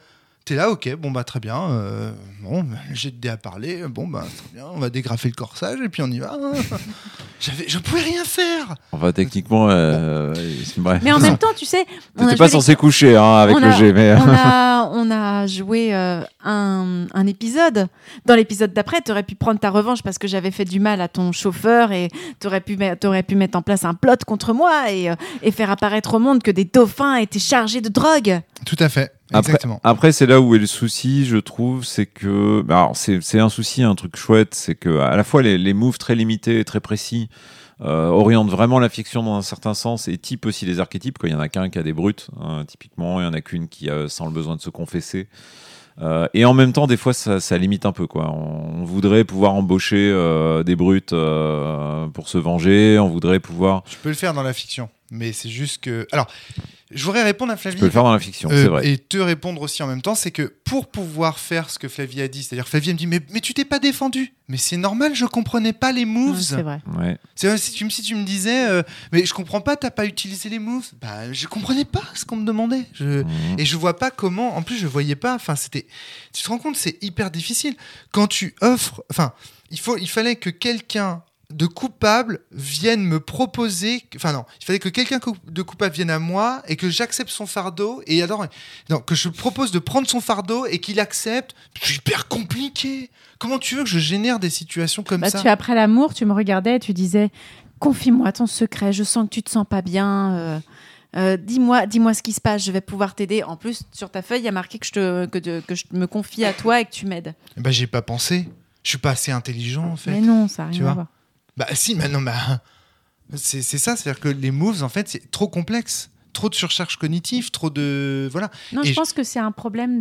T'es là, ok, bon bah très bien. Bon, j'ai de dés à parler. Bon bah très bien, on va dégrafer le corsage et puis on y va. Je pouvais rien faire. Enfin, techniquement, c'est bref. Mais en même temps, tu sais, on T'étais a pas joué censé coucher avec on le a- G, mais. on a joué un épisode. Dans l'épisode d'après, tu aurais pu prendre ta revanche parce que j'avais fait du mal à ton chauffeur et tu aurais pu mettre en place un plot contre moi et faire apparaître au monde que des dauphins étaient chargés de drogue. Tout à fait, exactement. Après, c'est là où est le souci, je trouve, c'est que. Alors, c'est un souci, un truc chouette, c'est que à la fois les moves très limités et très précis orientent vraiment la fiction dans un certain sens et typent aussi les archétypes. Quand il y en a qu'un qui a des brutes, typiquement, il y en a qu'une qui sent le besoin de se confesser. Et en même temps, des fois, ça limite un peu, quoi. On voudrait pouvoir embaucher des brutes pour se venger. On voudrait pouvoir. Je peux le faire dans la fiction, mais c'est juste que. Alors, je voudrais répondre à Flavie. Tu peux le faire dans la fiction, c'est vrai. Et te répondre aussi en même temps, c'est que pour pouvoir faire ce que Flavie a dit, c'est-à-dire Flavie elle me dit mais tu t'es pas défendu. Mais c'est normal, je comprenais pas les moves. Ouais, c'est vrai. Ouais. C'est vrai, si tu me disais mais je comprends pas, t'as pas utilisé les moves. Bah je comprenais pas ce qu'on me demandait. Et je vois pas comment. En plus je voyais pas. Enfin c'était. Tu te rends compte, c'est hyper difficile quand tu offres. Enfin il fallait que quelqu'un de coupable vienne me proposer. Enfin non, il fallait que quelqu'un de coupable vienne à moi et que j'accepte son fardeau et alors non, que je propose de prendre son fardeau et qu'il accepte. C'est hyper compliqué. Comment tu veux que je génère des situations comme ça? Après l'amour, tu me regardais et tu disais confie-moi ton secret, je sens que tu te sens pas bien. Dis-moi ce qui se passe, je vais pouvoir t'aider. En plus, sur ta feuille, il y a marqué que je me confie à toi et que tu m'aides. Bah j'ai pas pensé. Je suis pas assez intelligent en fait. Mais non, ça n'a Tu rien vois à voir. Bah si, mais non, bah, c'est ça, c'est-à-dire que les moves, en fait, c'est trop complexe, trop de surcharge cognitive, trop de... Voilà. Non, Et je pense que c'est un problème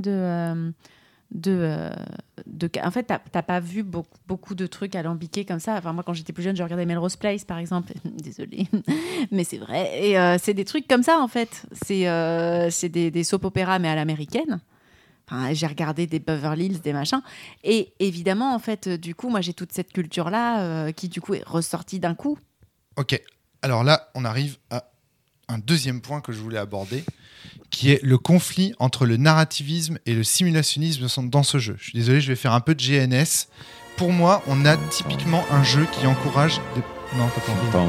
en fait, t'as pas vu beaucoup de trucs alambiqués comme ça. Enfin, moi, quand j'étais plus jeune, je regardais Melrose Place, par exemple. Désolée, mais c'est vrai. Et c'est des trucs comme ça, en fait. C'est des soap-opéras, mais à l'américaine. Enfin, j'ai regardé des Beverly Hills, des machins. Et évidemment, en fait, du coup, moi, j'ai toute cette culture-là qui, du coup, est ressortie d'un coup. Ok, alors là, on arrive à un deuxième point que je voulais aborder, qui est le conflit entre le narrativisme et le simulationnisme dans ce jeu. Je suis désolé, je vais faire un peu de GNS. Pour moi, on a typiquement un jeu qui encourage... Non, t'as pas envie.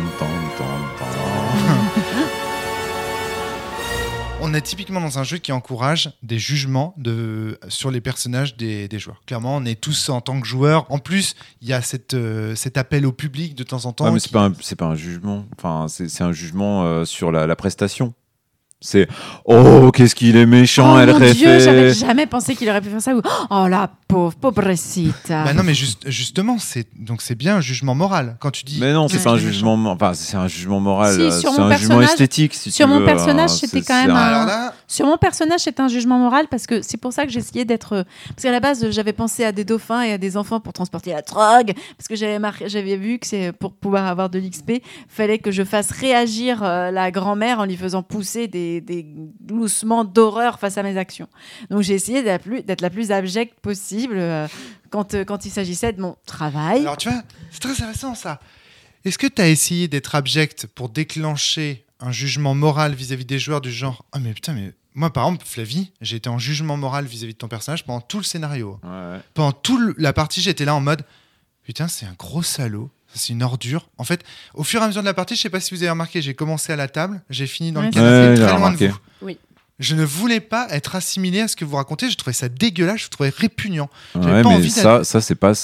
On est typiquement dans un jeu qui encourage des jugements sur les personnages des joueurs. Clairement, on est tous en tant que joueurs. En plus, il y a cet appel au public de temps en temps. Ouais, mais c'est pas un jugement. Enfin, c'est un jugement sur la prestation. C'est oh, qu'est-ce qu'il est méchant, elle mon Dieu, fait. j'avais jamais pensé qu'il aurait pu faire ça. Ou oh la pobrecita. Bah non, mais justement, c'est bien un jugement moral quand tu dis. Mais non, c'est Ouais. pas un jugement. Enfin, c'est un jugement moral. Si, sur c'est mon un jugement personnage- esthétique. Si sur tu mon veux, personnage, c'était quand même Alors là, Sur mon personnage, c'est un jugement moral parce que c'est pour ça que j'ai essayé d'être. Parce qu'à la base, j'avais pensé à des dauphins et à des enfants pour transporter la drogue. Parce que j'avais vu que c'est pour pouvoir avoir de l'XP, fallait que je fasse réagir la grand-mère en lui faisant pousser des gloussements d'horreur face à mes actions. Donc j'ai essayé d'être la plus abjecte possible quand il s'agissait de mon travail. alors tu vois, c'est très intéressant ça. Est-ce que tu as essayé d'être abject pour déclencher un jugement moral vis-à-vis des joueurs du genre ah mais putain mais moi par exemple Flavie, j'ai été en jugement moral vis-à-vis de ton personnage pendant tout le scénario. Ouais. Pendant toute la partie, j'étais là en mode putain, c'est un gros salaud. C'est une ordure. En fait, au fur et à mesure de la partie, je sais pas si vous avez remarqué, j'ai commencé à la table, j'ai fini dans le Ouais, canapé, j'ai très loin de remarqué. vous. Oui. Je ne voulais pas être assimilé à ce que vous racontez. Je trouvais ça dégueulasse, je trouvais répugnant. J'avais Ouais, pas mais envie ça c'est pas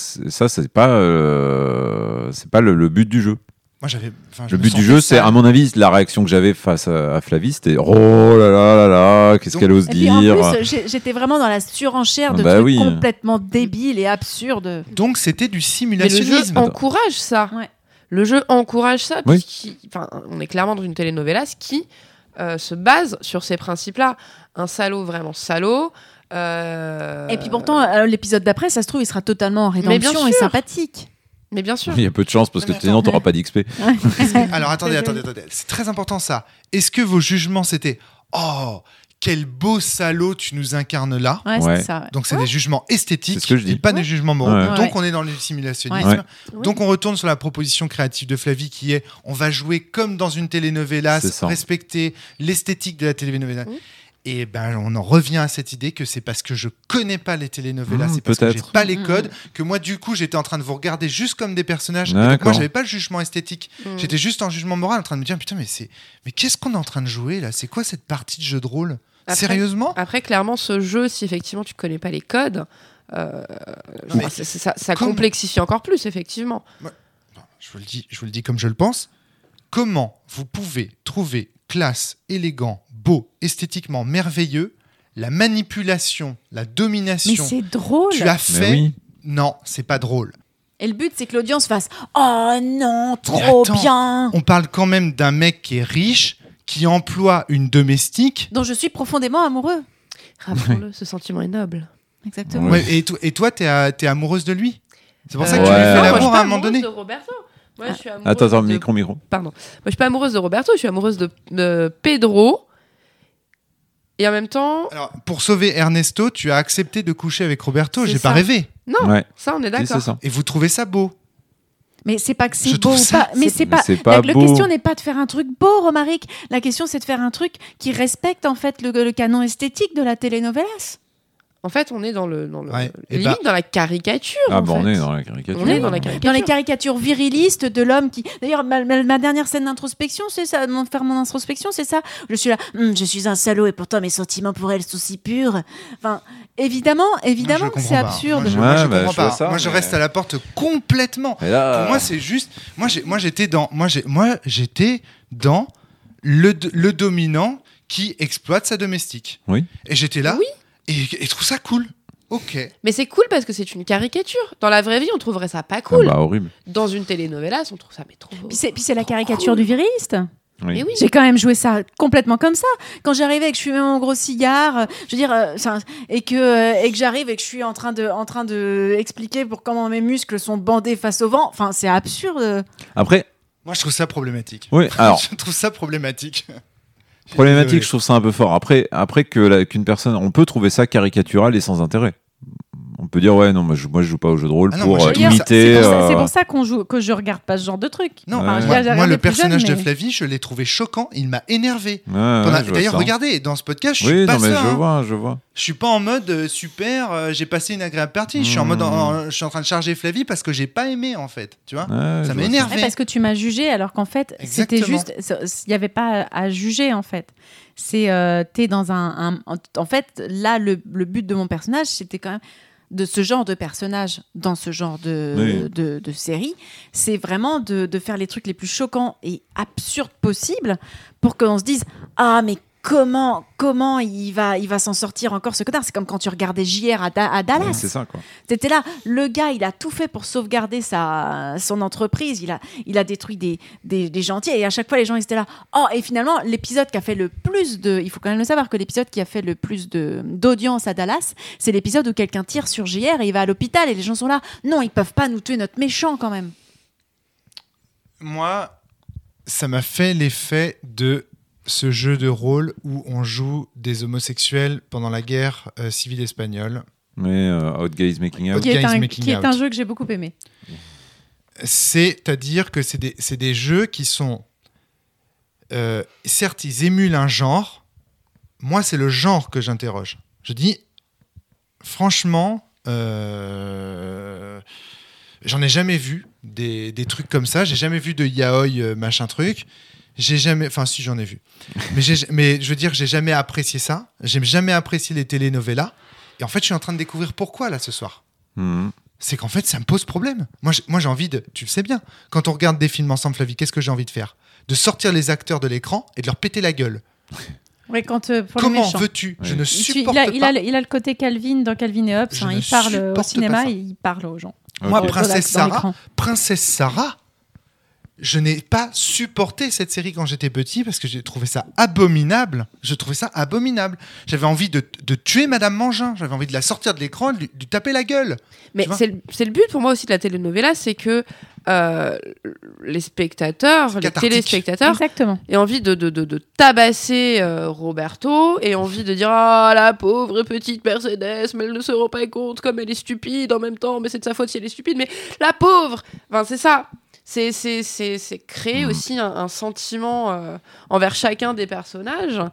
le but du jeu. Moi, Le but du jeu, c'est à mon avis la réaction que j'avais face à Flavie, c'était oh là là là là, qu'est-ce Donc- qu'elle ose Et puis en dire. plus, j'étais vraiment dans la surenchère de Bah trucs oui. complètement débiles et absurdes. Donc, c'était du Mais le jeu simulationnisme. encourage ça. Ouais. Le jeu encourage ça. Oui. On est clairement dans une telenovelas qui se base sur ces principes-là. Un salaud vraiment salaud. Et puis pourtant, l'épisode d'après, ça se trouve, il sera totalement en bien rédemption et sûr. sympathique. Mais bien sûr. Il y a peu de chance parce que Mais sinon attends. t'auras pas d'XP. Alors, attendez. C'est très important ça. Est-ce que vos jugements, c'était oh, quel beau salaud tu nous incarnes là? Ouais, Ouais. c'est ça. Ouais. Donc, c'est des jugements esthétiques C'est ce que je dis. et pas des jugements moraux. Ouais. Donc, Ouais. on est dans le simulationnisme. Ouais. Ouais. Donc, on retourne sur la proposition créative de Flavie qui est on va jouer comme dans une telenovela, C'est ça. respecter l'esthétique de la telenovela. Oui. Et ben, on en revient à cette idée que c'est parce que je connais pas les telenovelas, c'est parce que j'ai peut-être. pas les codes, que moi, du coup, j'étais en train de vous regarder juste comme des personnages. Et donc, D'accord. moi, j'avais pas le jugement esthétique. J'étais juste en jugement moral, en train de me dire, putain, mais qu'est-ce qu'on est en train de jouer là ? C'est quoi cette partie de jeu de rôle ? Sérieusement ? Après, clairement, ce jeu, si effectivement tu connais pas les codes, Mais ça comment- complexifie encore plus, effectivement. Je vous le dis comme je le pense. Comment vous pouvez trouver classe, élégant, beau, esthétiquement merveilleux, la manipulation, la Mais domination c'est drôle. tu as Mais fait oui. Non, c'est pas drôle. Et le but, c'est que l'audience fasse « Oh non, trop attends. bien !» On parle quand même d'un mec qui est riche, qui emploie une domestique. Dont je suis profondément amoureux. Rappelons-le, ce sentiment est noble. Exactement. Ouais. Ouais, et toi, t'es amoureuse de lui. C'est pour ça que Ouais. tu lui fais Non, moi, je suis l'amour pas à un moment amoureuse donné. de Roberto. Moi, je suis amoureuse Attends, de... micro. Pardon. Moi, je suis pas amoureuse de Roberto, je suis amoureuse de Pedro. Et en même temps, Alors, pour sauver Ernesto, tu as accepté de coucher avec Roberto. C'est J'ai ça. pas rêvé. non, Ouais. ça, on est Si, d'accord. c'est ça. Et vous trouvez ça beau. Mais c'est pas que Je c'est beau trouve ou ça- pas. Mais c'est pas. c'est pas La beau. question n'est pas de faire un truc beau, Romaric. La question, c'est de faire un truc qui respecte en fait le canon esthétique de la telenovelas. En fait, on est dans le Ouais. Et limite bah- dans la caricature. Ah, en bah, on fait. est dans la caricature. On est dans la caricature. Dans les caricatures virilistes de l'homme qui. D'ailleurs, ma dernière scène d'introspection, c'est ça. Faire mon introspection, c'est ça. Je suis là. Je suis un salaud et pourtant mes sentiments pour elle sont si purs. Enfin, évidemment, Moi, je comprends c'est pas. absurde. Moi, je Ouais, bah, comprends je vois pas. ça, Moi, je mais- reste à la porte complètement. Et là, Pour moi, c'est juste. J'étais dans le dominant qui exploite sa domestique. Oui. Et j'étais là. Oui. Et je trouve ça cool. Ok. Mais c'est cool parce que c'est une caricature. Dans la vraie vie, on trouverait ça pas ah cool. bah, horrible. Dans une telenovela, on trouve ça mais trop. Puis c'est la caricature du viriliste. Oui. Mais oui. J'ai quand même joué ça complètement comme ça. Quand j'arrivais et que je fumais mon gros cigare, je veux dire, et que j'arrive et que je suis en train de expliquer pour comment mes muscles sont bandés face au vent. Enfin, c'est absurde. Après, Moi, je trouve ça problématique. oui, alors, Je trouve ça problématique. problématique, je trouve ça un peu fort. Après qu'une personne, on peut trouver ça caricatural et sans intérêt. On peut dire, ouais, non, moi je joue pas au jeu de rôle Ah non, pour moi, j'aime imiter. C'est pour ça que je regarde pas ce genre de truc. Non, Ouais. moi, J'ai moi, regardé le plus jeune, personnage de mais- Flavie, je l'ai trouvé choquant. Il m'a énervé. Ouais, ouais, je vois D'ailleurs, ça. regardez, dans ce podcast, je suis Oui, pas non, mais ça. hein. je vois. Je suis pas en mode super, j'ai passé une agréable partie. Je suis en mode, je suis en train de charger Flavie parce que j'ai pas aimé en fait. Tu vois Ouais, Ça je m'a vois énervé. Ouais, parce que tu m'as jugé alors qu'en fait c'était Exactement. juste il n'y avait pas à juger en fait. C'est t'es dans en fait là le but de mon personnage c'était quand même de ce genre de personnage dans ce genre de série, c'est vraiment de faire les trucs les plus choquants et absurdes possibles pour qu'on se dise ah mais comment il va s'en sortir encore ce connard. C'est comme quand tu regardais JR à Ouais, Dallas. c'est ça, quoi. T'étais là, le gars, il a tout fait pour sauvegarder son entreprise. Il a détruit des gentils. Et à chaque fois, les gens, ils étaient là. Oh, et finalement, l'épisode qui a fait le plus de... Il faut quand même le savoir que l'épisode qui a fait le plus d'audience à Dallas, c'est l'épisode où quelqu'un tire sur JR et il va à l'hôpital. Et les gens sont là. Non, ils peuvent pas nous tuer notre méchant quand même. Moi, ça m'a fait l'effet de ce jeu de rôle où on joue des homosexuels pendant la guerre civile espagnole. Mais Out Guys Making Out. Qui est un- Qui est un jeu que j'ai beaucoup aimé. C'est-à-dire que c'est des jeux qui sont... certes, ils émulent un genre. Moi, c'est le genre que j'interroge. Je dis, franchement, j'en ai jamais vu des trucs comme ça. J'ai jamais vu de yaoi machin truc. J'ai jamais... Enfin, si, j'en ai vu. Mais je veux dire, j'ai jamais apprécié ça. J'ai jamais apprécié les telenovelas. Et en fait, je suis en train de découvrir pourquoi, là, ce soir. Mhm. C'est qu'en fait, ça me pose problème. Moi, j'ai envie de... Tu le sais bien. Quand on regarde des films ensemble, Flavie, qu'est-ce que j'ai envie de faire ? De sortir les acteurs de l'écran et de leur péter la gueule. Ouais, pour les Comment méchants. veux-tu ? Je Oui. ne supporte pas. Il a le côté Calvin dans Calvin et Hobbes. Je Hein, ne il parle au supporte cinéma pas ça. et il parle aux gens. Moi, Ok. Princesse Sarah, je n'ai pas supporté cette série quand j'étais petit parce que j'ai trouvé ça abominable. Je trouvais ça abominable. J'avais envie de tuer Madame Mangin. J'avais envie de la sortir de l'écran et de lui taper la gueule. Mais Tu vois c'est le but pour moi aussi de la telenovela, c'est que les spectateurs, les cathartique. téléspectateurs Exactement. aient envie de tabasser Roberto et envie de dire ah la pauvre petite Mercedes, mais elle ne se rend pas compte comme elle est stupide en même temps, mais c'est de sa faute si elle est stupide, mais la pauvre, enfin c'est ça. C'est créer aussi un sentiment envers chacun des personnages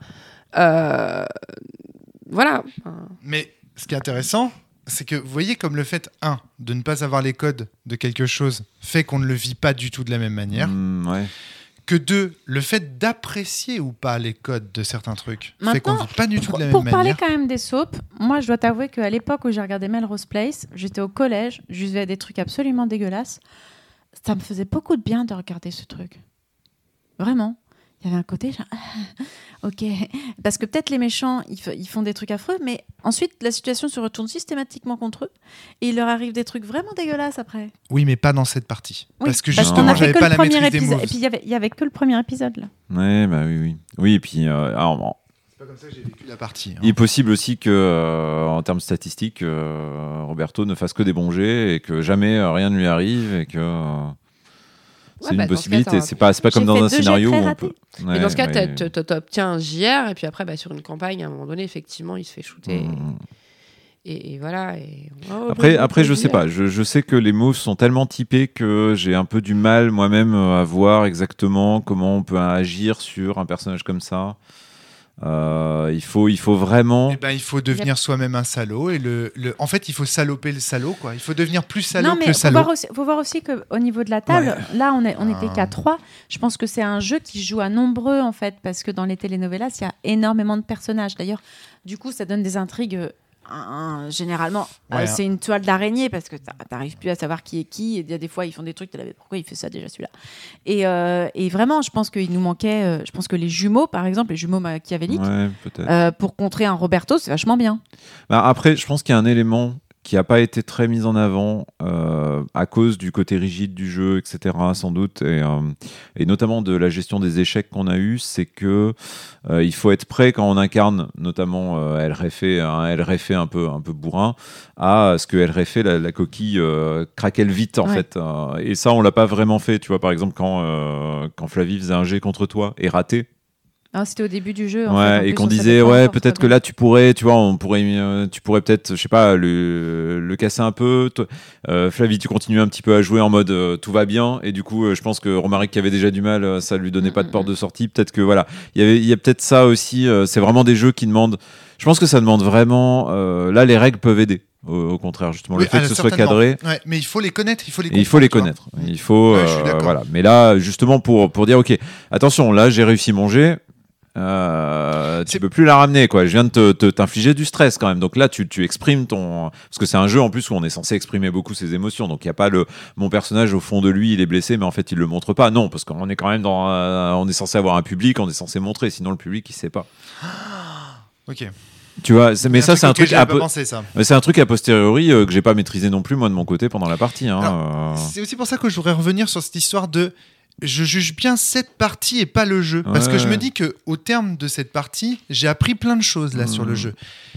Voilà. Mais ce qui est intéressant, c'est que vous voyez comme le fait, de ne pas avoir les codes de quelque chose fait qu'on ne le vit pas du tout de la même manière. Ouais. Que 2, le fait d'apprécier ou pas les codes de certains trucs fait qu'on ne Maintenant, vit pas du tout de la même Pour manière. parler quand même des soaps, moi je dois t'avouer qu'à l'époque où j'ai regardé Melrose Place, j'étais au collège, je vivais des trucs absolument dégueulasses. Ça me faisait beaucoup de bien de regarder ce truc. Vraiment. Il y avait un côté genre, ok. Parce que peut-être les méchants, ils font des trucs affreux, mais ensuite la situation se retourne systématiquement contre eux et il leur arrive des trucs vraiment dégueulasses après. Oui, mais pas dans cette partie. Oui, parce que qu'on justement, a fait j'avais que pas le la premier maîtrise des épisode. moves. Et puis il y avait que le premier épisode là. Ouais, bah oui. Oui, et puis, alors, C'est pas comme ça que j'ai vécu la partie. il est possible aussi que, en termes statistiques, Roberto ne fasse que des bons jets et que jamais rien ne lui arrive et que c'est une dans ce cas, possibilité. t'as- C'est pas comme J'ai dans fait un 2 jets scénario où très on ratés. peut. Mais dans ce cas, Ouais, t'obtiens un JR, et puis après, sur une campagne, à un moment donné, effectivement, il se fait shooter. Mm. Et voilà. Après, je sais pas. Je sais que les moves sont tellement typés que j'ai un peu du mal moi-même à voir exactement comment on peut agir sur un personnage comme ça. Il faut vraiment. Eh ben, il faut devenir soi-même un salaud. Et en fait, il faut saloper le salaud. Quoi. Il faut devenir plus salaud Non, que mais le salaud. faut voir aussi qu'au niveau de la table, là, on était qu'à 3. Je pense que c'est un jeu qui joue à nombreux, en fait, parce que dans les telenovelas, il y a énormément de personnages. D'ailleurs, du coup, ça donne des intrigues. Généralement, c'est une toile d'araignée parce que t'arrives plus à savoir qui est qui. Et il y a des fois, ils font des trucs, t'es là, pourquoi il fait ça déjà celui-là et vraiment, je pense qu'il nous manquait. Je pense que les jumeaux, par exemple, les jumeaux machiavéliques, Ouais, peut-être. pour contrer un Roberto, c'est vachement bien. Bah, après, je pense qu'il y a un élément qui n'a pas été très mis en avant à cause du côté rigide du jeu, etc., sans doute, et notamment de la gestion des échecs qu'on a eu, c'est que il faut être prêt quand on incarne, notamment El Refe un peu bourrin, à ce que El Refe, la coquille, craquelle vite, en fait. Et ça, on l'a pas vraiment fait. Tu vois, par exemple, quand Flavie faisait un jet contre toi et raté, C'était au début du jeu. et qu'on disait peut-être que là tu pourrais tu pourrais peut-être je sais pas le casser un peu. Flavie, tu continues un petit peu à jouer en mode tout va bien, et du coup je pense que Romaric qui avait déjà du mal, ça lui donnait pas de porte de sortie. Peut-être que voilà, il y a peut-être ça aussi. C'est vraiment des jeux qui demandent, je pense que ça demande vraiment là les règles peuvent aider au contraire, justement, le fait que ce soit cadré. Ouais, mais il faut les connaître, il faut les Et il faut les connaître. Il faut je suis d'accord. voilà. Mais là justement pour dire ok, attention, là j'ai réussi mon jet. Tu peux plus la ramener, quoi. Je viens de t'infliger du stress quand même. Donc là, tu exprimes parce que c'est un jeu en plus où on est censé exprimer beaucoup ses émotions. Donc il y a pas mon personnage au fond de lui, il est blessé, mais en fait il le montre pas. Non, parce qu'on est quand même on est censé avoir un public, on est censé montrer. Sinon le public il sait pas. Ok. Tu vois, mais ça c'est un truc. J'avais pas pensé, ça. C'est un truc a posteriori que j'ai pas maîtrisé non plus moi de mon côté pendant la partie. C'est aussi pour ça que je voudrais revenir sur cette histoire de. Je juge bien cette partie et pas le jeu. Parce que je me dis qu'au terme de cette partie, j'ai appris plein de choses là sur le jeu.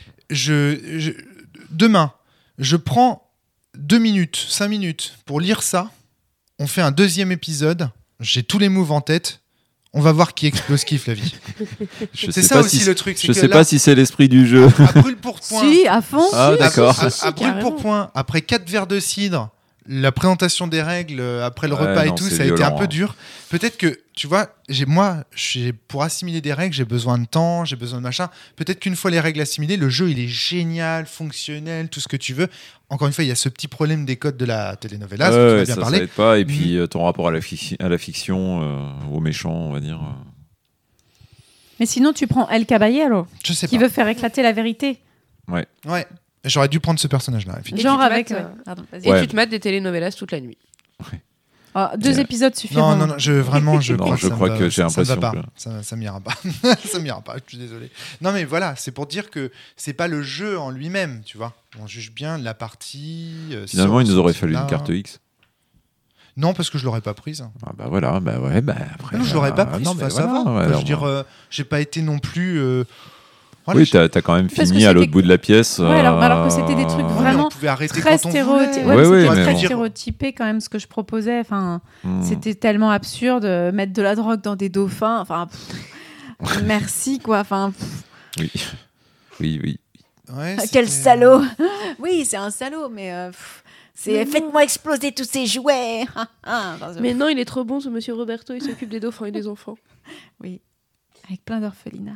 Demain, je prends 2 minutes, 5 minutes pour lire ça. On fait un 2e épisode. J'ai tous les moves en tête. On va voir qui explose qui, Flavie. C'est ça aussi le truc. Je sais pas si c'est l'esprit du jeu. À brûle-pourpoint. Si, à fond. Ah, d'accord. À brûle-pourpoint, après 4 verres de cidre, la présentation des règles après le repas et tout, ça a été un peu dur. Peut-être que, tu vois, pour assimiler des règles, j'ai besoin de temps, j'ai besoin de machin. Peut-être qu'une fois les règles assimilées, le jeu, il est génial, fonctionnel, tout ce que tu veux. Encore une fois, il y a ce petit problème des codes de la telenovela, dont tu vas bien parler. Ça aide pas. Et puis, ton rapport à la fiction, aux méchants, on va dire. Mais sinon, tu prends El Caballero, Je sais qui pas. veut faire éclater la vérité. Ouais. J'aurais dû prendre ce personnage-là. Genre tu te avec... mates, Pardon, vas-y. Et Ouais. tu te mates des telenovelas toute la nuit. 2 épisodes suffiront. Non, je crois que j'ai l'impression ça me va que- pas. Ça m'ira pas. Ça m'ira pas, je suis désolé. Non, mais voilà, c'est pour dire que c'est pas le jeu en lui-même, tu vois. On juge bien la partie. Finalement, il nous aurait fallu là. une carte X. Non, parce que je l'aurais pas prise. Ah bah voilà, après. Non, je l'aurais pas prise. non, mais ça voilà, va. ouais, je alors, veux dire, j'ai pas été non plus. voilà, oui, j'ai- t'as quand même Parce fini que à l'autre c'était- bout de la pièce. Ouais, alors que c'était des trucs Ouais, vraiment on pouvait arrêter très quand on stéréotypé. voulait. Ouais, C'était mais très bon. stéréotypé quand même ce que je proposais. Enfin, Hmm. c'était tellement absurde. Mettre de la drogue dans des dauphins. Enfin, merci quoi. Enfin, Oui. Ouais, quel c'était- salaud. Oui, c'est un salaud, mais c'est faites-moi exploser tous ces jouets. Mais non, il est trop bon, ce monsieur Roberto. Il s'occupe des dauphins et des enfants. Oui. avec plein d'orphelinats.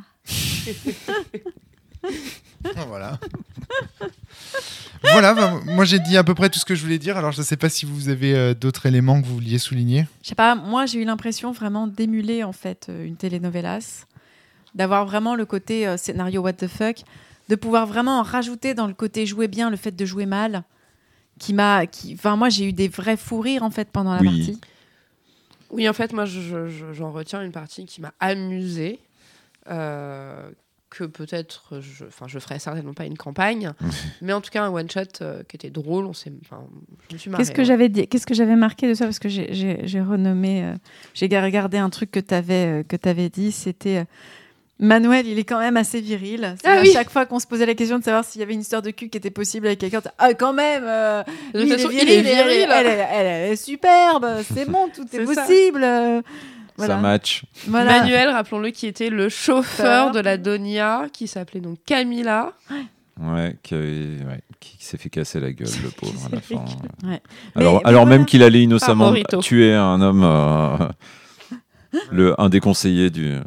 Voilà. Voilà, bah, moi j'ai dit à peu près tout ce que je voulais dire. Alors je ne sais pas si vous avez d'autres éléments que vous vouliez souligner. Je sais pas, moi j'ai eu l'impression vraiment d'émuler en fait une telenovelas, d'avoir vraiment le côté scénario what the fuck, de pouvoir vraiment en rajouter dans le côté jouer bien, le fait de jouer mal, enfin moi j'ai eu des vrais fous rires en fait pendant la partie. Oui, en fait moi j'en retiens une partie qui m'a amusée. Que peut-être je ferais certainement pas une campagne, mais en tout cas un one shot qui était drôle. Je me suis marrée. Qu'est-ce que j'avais marqué de ça, parce que j'ai renommé, j'ai regardé un truc que t'avais dit, c'était Manuel, il est quand même assez viril. À chaque fois qu'on se posait la question de savoir s'il y avait une histoire de cul qui était possible avec quelqu'un, quand même. De toute façon, il est viril. Elle est superbe. C'est bon, tout est possible. Ça match. Voilà. Manuel, rappelons-le, qui était le chauffeur de la Donia, qui s'appelait donc Camilla. Ouais, qui s'est fait casser la gueule, le pauvre, à la fin. Ouais. Alors même qu'il allait innocemment tuer un homme, un des conseillers de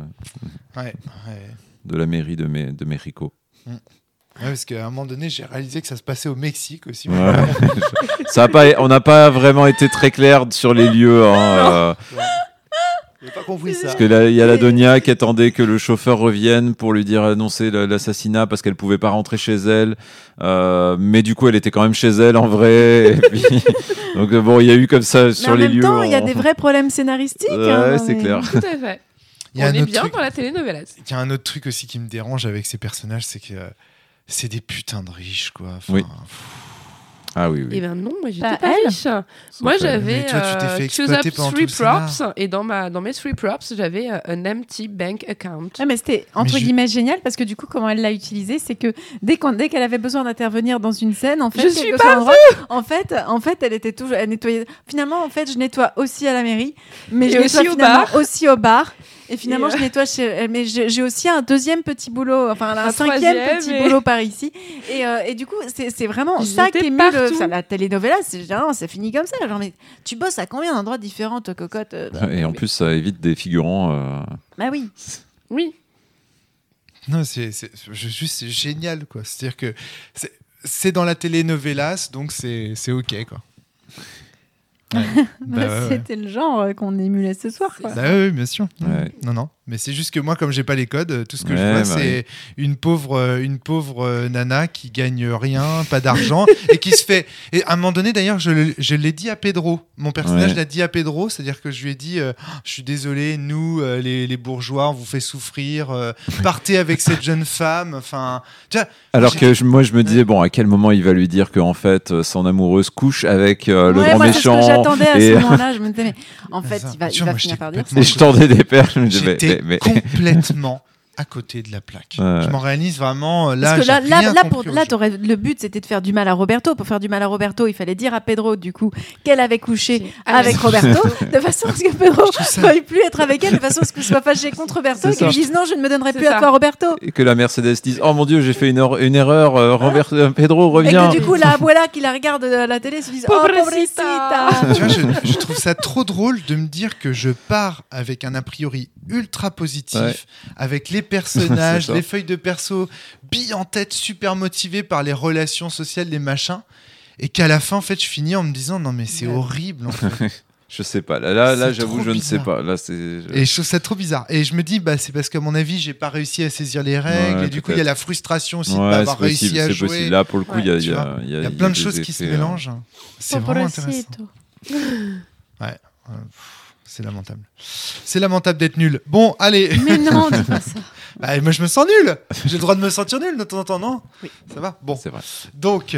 la mairie de Mexico. Ouais, parce qu'à un moment donné, j'ai réalisé que ça se passait au Mexique aussi. Ouais. On n'a pas vraiment été très clair sur les lieux. J'ai pas compris ça. Parce que là, il y a la Donia qui attendait que le chauffeur revienne pour lui dire annoncer l'assassinat parce qu'elle pouvait pas rentrer chez elle. Mais du coup, elle était quand même chez elle en vrai. Et puis, donc bon, il y a eu comme ça sur les lieux. Mais en même temps, il y a des vrais problèmes scénaristiques. Ouais, c'est clair. Tout à fait. On est bien dans la telenovelas. Il y a un autre truc aussi qui me dérange avec ces personnages, c'est que c'est des putains de riches, quoi. Enfin, oui. Ah oui. Eh ben non, moi j'étais pas riche. Moi j'avais choose up 3 props et dans mes 3 props j'avais un empty bank account. Ouais, mais c'était entre guillemets génial parce que du coup comment elle l'a utilisé, c'est que dès qu'elle avait besoin d'intervenir dans une scène, en fait, je suis pas en fait elle était toujours elle nettoyait. Finalement en fait je nettoie aussi à la mairie, mais je nettoie aussi au bar. Et finalement, je nettoie mais j'ai aussi un deuxième petit boulot, enfin un cinquième petit boulot par ici. Et du coup, c'est vraiment ça qui est mieux. La telenovela, c'est fini comme ça. Genre, mais tu bosses à combien d'endroits différents, toi, cocotte Et en plus, ça évite des figurants. Bah oui. Oui. Non, c'est génial, quoi. C'est-à-dire que c'est dans la telenovelas, donc c'est OK, quoi. Ouais. C'était le genre qu'on émulait ce soir, quoi. Oui, bien sûr. Ouais. Non, mais c'est juste que moi, comme j'ai pas les codes, tout ce que je vois, c'est une pauvre nana qui gagne rien, pas d'argent, et qui se fait. Et à un moment donné, d'ailleurs, je l'ai dit à Pedro. Mon personnage l'a dit à Pedro, c'est-à-dire que je lui ai dit, je suis désolé, nous, les bourgeois, on vous fait souffrir. Partez avec cette jeune femme. Enfin, alors que moi, je me disais, bon, à quel moment il va lui dire que en fait, son amoureuse couche avec le grand méchant. J'attendais à ce moment-là, je me disais, mais en fait, il va finir par dire ça. Et je tendais des perches, je me disais, j'étais complètement à côté de la plaque. Ouais. Je m'en réalise vraiment. Là, parce que là, le but, c'était de faire du mal à Roberto. Pour faire du mal à Roberto, il fallait dire à Pedro, du coup, qu'elle avait couché avec Roberto, de façon à ce que Pedro ne veuille plus être avec elle, de façon à ce qu'il soit fâché contre Roberto et qu'il lui dise non, je ne me donnerai plus à toi, Roberto. Et que la Mercedes dise, oh mon Dieu, j'ai fait une erreur, Pedro, reviens. Et que du coup, la abuela qui la regarde à la télé se dise, oh, pobrecita. Tu vois, je trouve ça trop drôle de me dire que je pars avec un a priori ultra positif, avec les personnages, les feuilles de perso, billes en tête, super motivé par les relations sociales, les machins, et qu'à la fin, en fait, je finis en me disant non mais c'est horrible. En fait. Je sais pas. Là, j'avoue, je ne sais pas. Là, et je trouve ça trop bizarre. Et je me dis, c'est parce qu'à mon avis, j'ai pas réussi à saisir les règles, et du coup, il y a la frustration aussi de pas avoir réussi à jouer. C'est possible. Là, pour le coup, il y a plein de choses qui se mélangent. C'est vraiment intéressant. Ouais. C'est lamentable. C'est lamentable d'être nul. Bon, allez. Mais non, dis pas ça. Moi, je me sens nul. J'ai le droit de me sentir nul de temps en temps, non ? Oui. Ça va ? Bon. C'est vrai. Donc,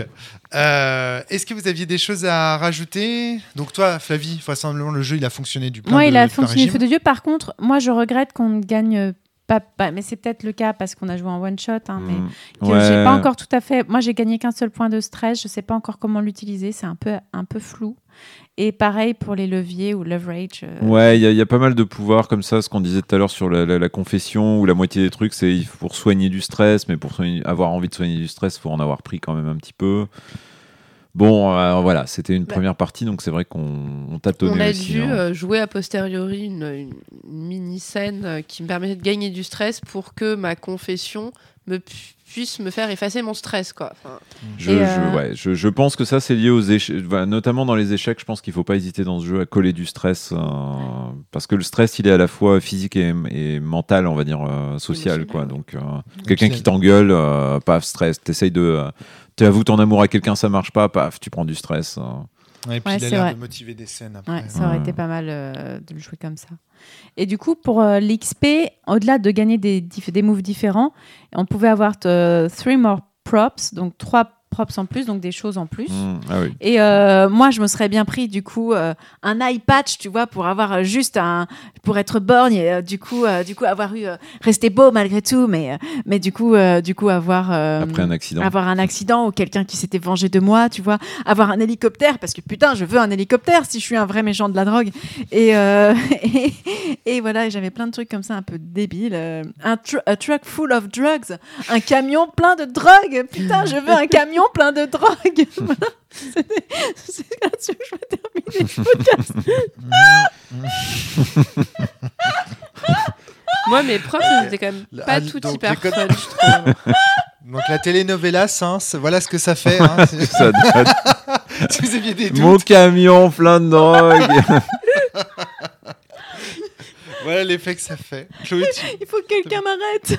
est-ce que vous aviez des choses à rajouter ? Donc, toi, Flavie, vraisemblablement, le jeu, il a fonctionné du plein de il a fonctionné du feu de Dieu. Par contre, moi, je regrette qu'on ne gagne pas. Mais c'est peut-être le cas parce qu'on a joué en one-shot. Mais que j'ai pas encore tout à fait... Moi, j'ai gagné qu'un seul point de stress. Je sais pas encore comment l'utiliser. C'est un peu flou. Et pareil pour les leviers ou leverage. Ouais, il y a pas mal de pouvoirs comme ça, ce qu'on disait tout à l'heure sur la confession, où la moitié des trucs, c'est pour soigner du stress, mais pour avoir envie de soigner du stress, il faut en avoir pris quand même un petit peu. Bon, voilà, c'était une première partie, donc c'est vrai qu'on tâtonnait On a aussi. dû hein. jouer a posteriori une mini-scène qui me permettait de gagner du stress pour que ma confession puisse me faire effacer mon stress, quoi. Enfin, Je pense que ça, c'est lié aux échecs, notamment dans les échecs. Je pense qu'il ne faut pas hésiter dans ce jeu à coller du stress, parce que le stress, il est à la fois physique et mental, on va dire, social, quoi. Donc, quelqu'un qui t'engueule, paf, stress, tu avoues ton amour à quelqu'un, ça marche pas, paf, tu prends du stress. Ouais, et puis Ouais, il a c'est l'air vrai. de motiver des scènes après. Ouais, ça aurait été pas mal de le jouer comme ça. Et du coup, pour l'XP, au-delà de gagner des moves différents, on pouvait avoir 3 more props, donc 3 props en plus, donc des choses en plus. Ah oui. Et moi, je me serais bien pris du coup un eye patch, tu vois, pour avoir juste pour être borgne et du coup avoir eu rester beau malgré tout, mais du coup avoir Après un accident. avoir un accident ou quelqu'un qui s'était vengé de moi, tu vois, avoir un hélicoptère parce que putain, je veux un hélicoptère si je suis un vrai méchant de la drogue. Et voilà, j'avais plein de trucs comme ça un peu débiles. A truck full of drugs, un camion plein de drogue. Putain, je veux un camion plein de drogue. Voilà. C'est là-dessus que je vais terminer le podcast. moi, mes profs, c'était quand même pas tout donc, hyper les codes- fun, je trouve. Donc la telenovela, voilà ce que ça fait. Hein. Ça date. Si vous aviez des doutes, Mon camion plein de drogue. voilà l'effet que ça fait. Chloé, Il faut que quelqu'un m'arrête.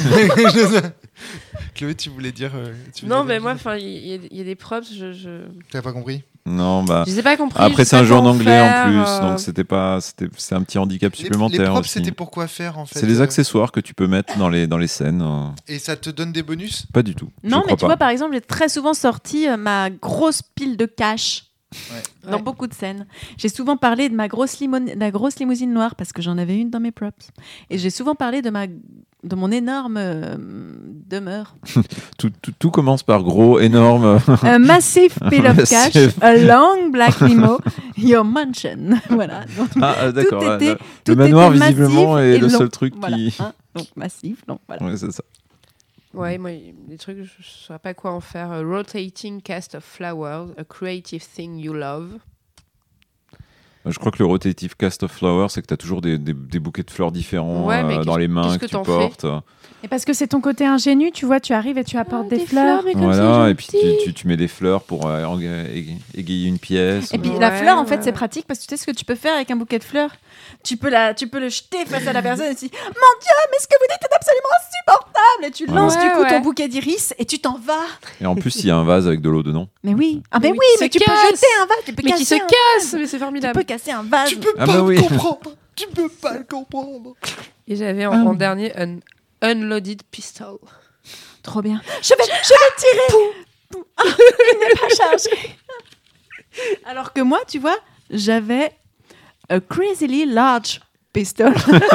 Chloé, tu voulais dire... Non, mais moi, enfin, il y a des props, je T'as pas compris? Non, bah. les ai pas compris. Après, je sais c'est un pas jeu en quoi anglais faire, en plus, donc c'est un petit handicap Les supplémentaire props, aussi. c'était pour quoi faire en fait? C'est les accessoires que tu peux mettre dans les scènes. Et ça te donne des bonus? Pas du tout. Non, je mais tu crois vois, pas. par exemple, j'ai très souvent sorti ma grosse pile de cash. Dans Ouais. beaucoup de scènes. J'ai souvent parlé de ma grosse limousine noire parce que j'en avais une dans mes props. Et j'ai souvent parlé de mon énorme demeure. Tout commence par gros, énorme. A massive pile of cash, Massive. a long black limo, your mansion. Voilà. Donc, D'accord. tout était, Le tout manoir, était visiblement, massif est et le long. seul truc Voilà, qui. hein. Donc massif, long, voilà. Ouais, c'est ça. Ouais, moi, des trucs, je ne saurais pas quoi en faire. Rotating cast of flowers, a creative thing you love. Je crois que le rotative cast of flowers, c'est que tu as toujours des bouquets de fleurs différents Ouais, mais dans les mains qu'est-ce que que tu t'en portes. Et parce que c'est ton côté ingénu, tu vois, tu arrives et tu apportes des fleurs. mais comme Voilà, c'est et puis gentil. tu mets des fleurs pour égayer une pièce. Et puis Ouais, la fleur, en fait, ouais. c'est pratique parce que tu sais ce que tu peux faire avec un bouquet de fleurs. Tu peux le jeter face à la personne et tu dis mon Dieu, mais ce que vous dites est absolument insupportable. Et tu lances Ouais, du coup ouais. ton bouquet d'iris et tu t'en vas. Et en plus, il y a un vase avec de l'eau dedans. Mais oui. Ah mais Oui, oui, qui mais se tu peux casse. jeter un vase, tu peux Mais qui se casser casse, mais c'est tu formidable. peux casser un vase. Tu peux Ah pas bah oui. le comprendre. Tu peux pas le comprendre. Et j'avais en dernier un unloaded pistol. Trop bien. Je vais tirer. Ah, il n'est pas chargé. Alors que moi, tu vois, j'avais a crazily large pistol.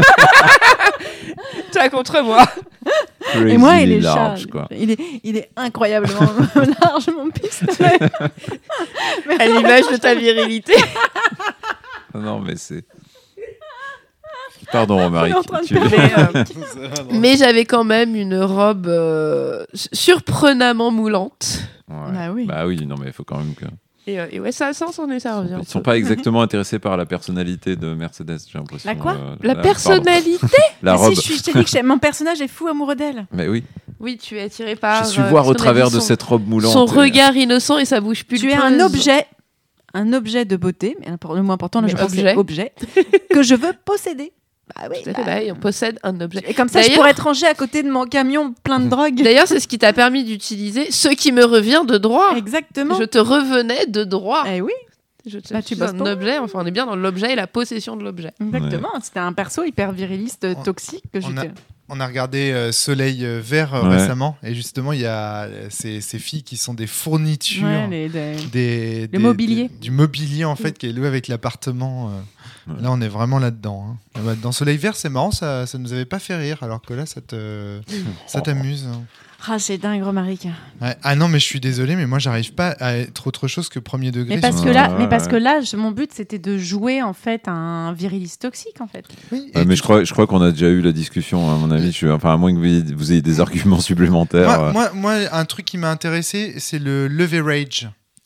Toi contre moi. Et moi, il Crazy est large, charge. quoi. Il est incroyablement large, mon pistolet. Mais À l'image de ta virilité. Non, mais c'est. Pardon, Romaric. On est en train de tu- perdre. Mais j'avais quand même une robe surprenamment moulante. Ouais. Bah oui. Bah oui, non, mais il faut quand même que. Et ouais, ça revient. Ils sont pas exactement intéressés par la personnalité de Mercedes, j'ai l'impression. La quoi La pardon. personnalité. La Mais robe. si, je t'ai dit que mon personnage est fou amoureux d'elle. Mais oui, Oui, tu es attiré par. j'ai su voir son au travers de avis, cette robe moulante. son et- regard innocent et sa bouche pulpeuse. Tu es un objet de beauté, mais le moins important, Mais je pense, objet. c'est objet, que je veux posséder. Bah oui. Tout à fait, bah oui, on possède un objet. Et comme ça, je D'ailleurs- pourrais être rangée à côté de mon camion plein de drogue. D'ailleurs, c'est ce qui t'a permis d'utiliser ce qui me revient de droit. Exactement. Je te revenais de droit. Eh oui, Je te Bah, tu suis bosses un ton- objet, enfin on est bien dans l'objet et la possession de l'objet. exactement. C'était un perso hyper viriliste, toxique que on a- j'étais. On a regardé Soleil Vert Ouais. récemment et justement il y a ces filles qui sont des fournitures, Ouais, des mobilier. du mobilier en fait qui est loué avec l'appartement. Ouais. Là on est vraiment là-dedans. Hein. Dans Soleil Vert c'est marrant, ça nous avait pas fait rire alors que là ça t'amuse. Hein. Ah, c'est dingue, Romaric. Ouais. Ah non mais je suis désolé mais moi j'arrive pas à être autre chose que premier degré. Mais parce sur- que là, Ouais. mon but c'était de jouer en fait un viriliste toxique en fait. Oui, Ouais, et mais je crois qu'on a déjà eu la discussion, à mon avis. Enfin, à moins que vous ayez des arguments supplémentaires. moi, un truc qui m'a intéressé, c'est le leverage.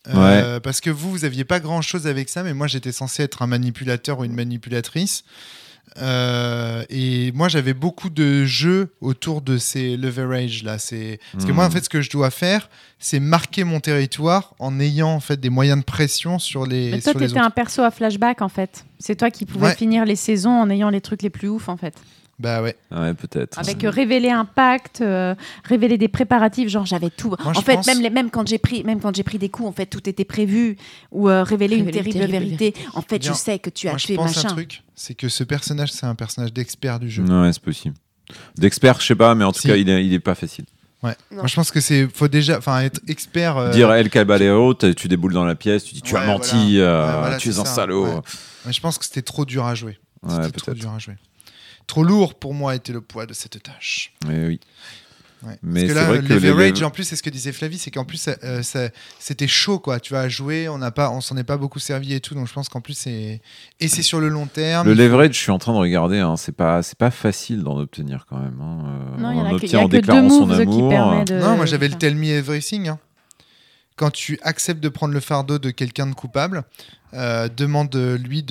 Parce que vous aviez pas grand chose avec ça, mais moi j'étais censé être un manipulateur ou une manipulatrice. Et moi j'avais beaucoup de jeux autour de ces leverage là. Parce que moi en fait ce que je dois faire, c'est marquer mon territoire en ayant en fait des moyens de pression sur les. Mais toi sur les t'étais autres. un perso à flashback en fait. C'est toi qui pouvais finir les saisons en ayant les trucs les plus ouf en fait. Bah ouais. Ouais, peut-être. Avec révéler un pacte, révéler des préparatifs, genre j'avais tout. Moi, en fait, même quand j'ai pris des coups, en fait tout était prévu. Ou révéler une terrible vérité. En fait, je sais que tu as tué machin. Je pense machin. un truc, c'est que ce personnage, c'est un personnage d'expert du jeu. Ouais, c'est possible. D'expert, je sais pas, mais en tout cas, il est pas facile. Ouais. Moi, je pense que faut déjà, être expert. Dire El Caballero, tu déboules dans la pièce, tu dis tu as menti, voilà, tu es c'est un ça, salaud. ouais. Mais je pense que c'était trop dur à jouer. Ouais, trop dur à jouer. Trop lourd pour moi était le poids de cette tâche. Oui. Ouais. Mais parce que c'est là, vrai que leverage, en plus, c'est ce que disait Flavie, c'est qu'en plus, c'était chaud, quoi. Tu vas jouer, on s'en est pas beaucoup servi et tout, donc je pense qu'en plus, c'est sur le long terme. Le leverage, je suis en train de regarder, hein, c'est pas facile d'en obtenir quand même. Hein. Non, on il obtient y a en que deux déclarant son moves qui amour. permettent de. Non, moi j'avais le Tell Me Everything. Hein. Quand tu acceptes de prendre le fardeau de quelqu'un de coupable, demande-lui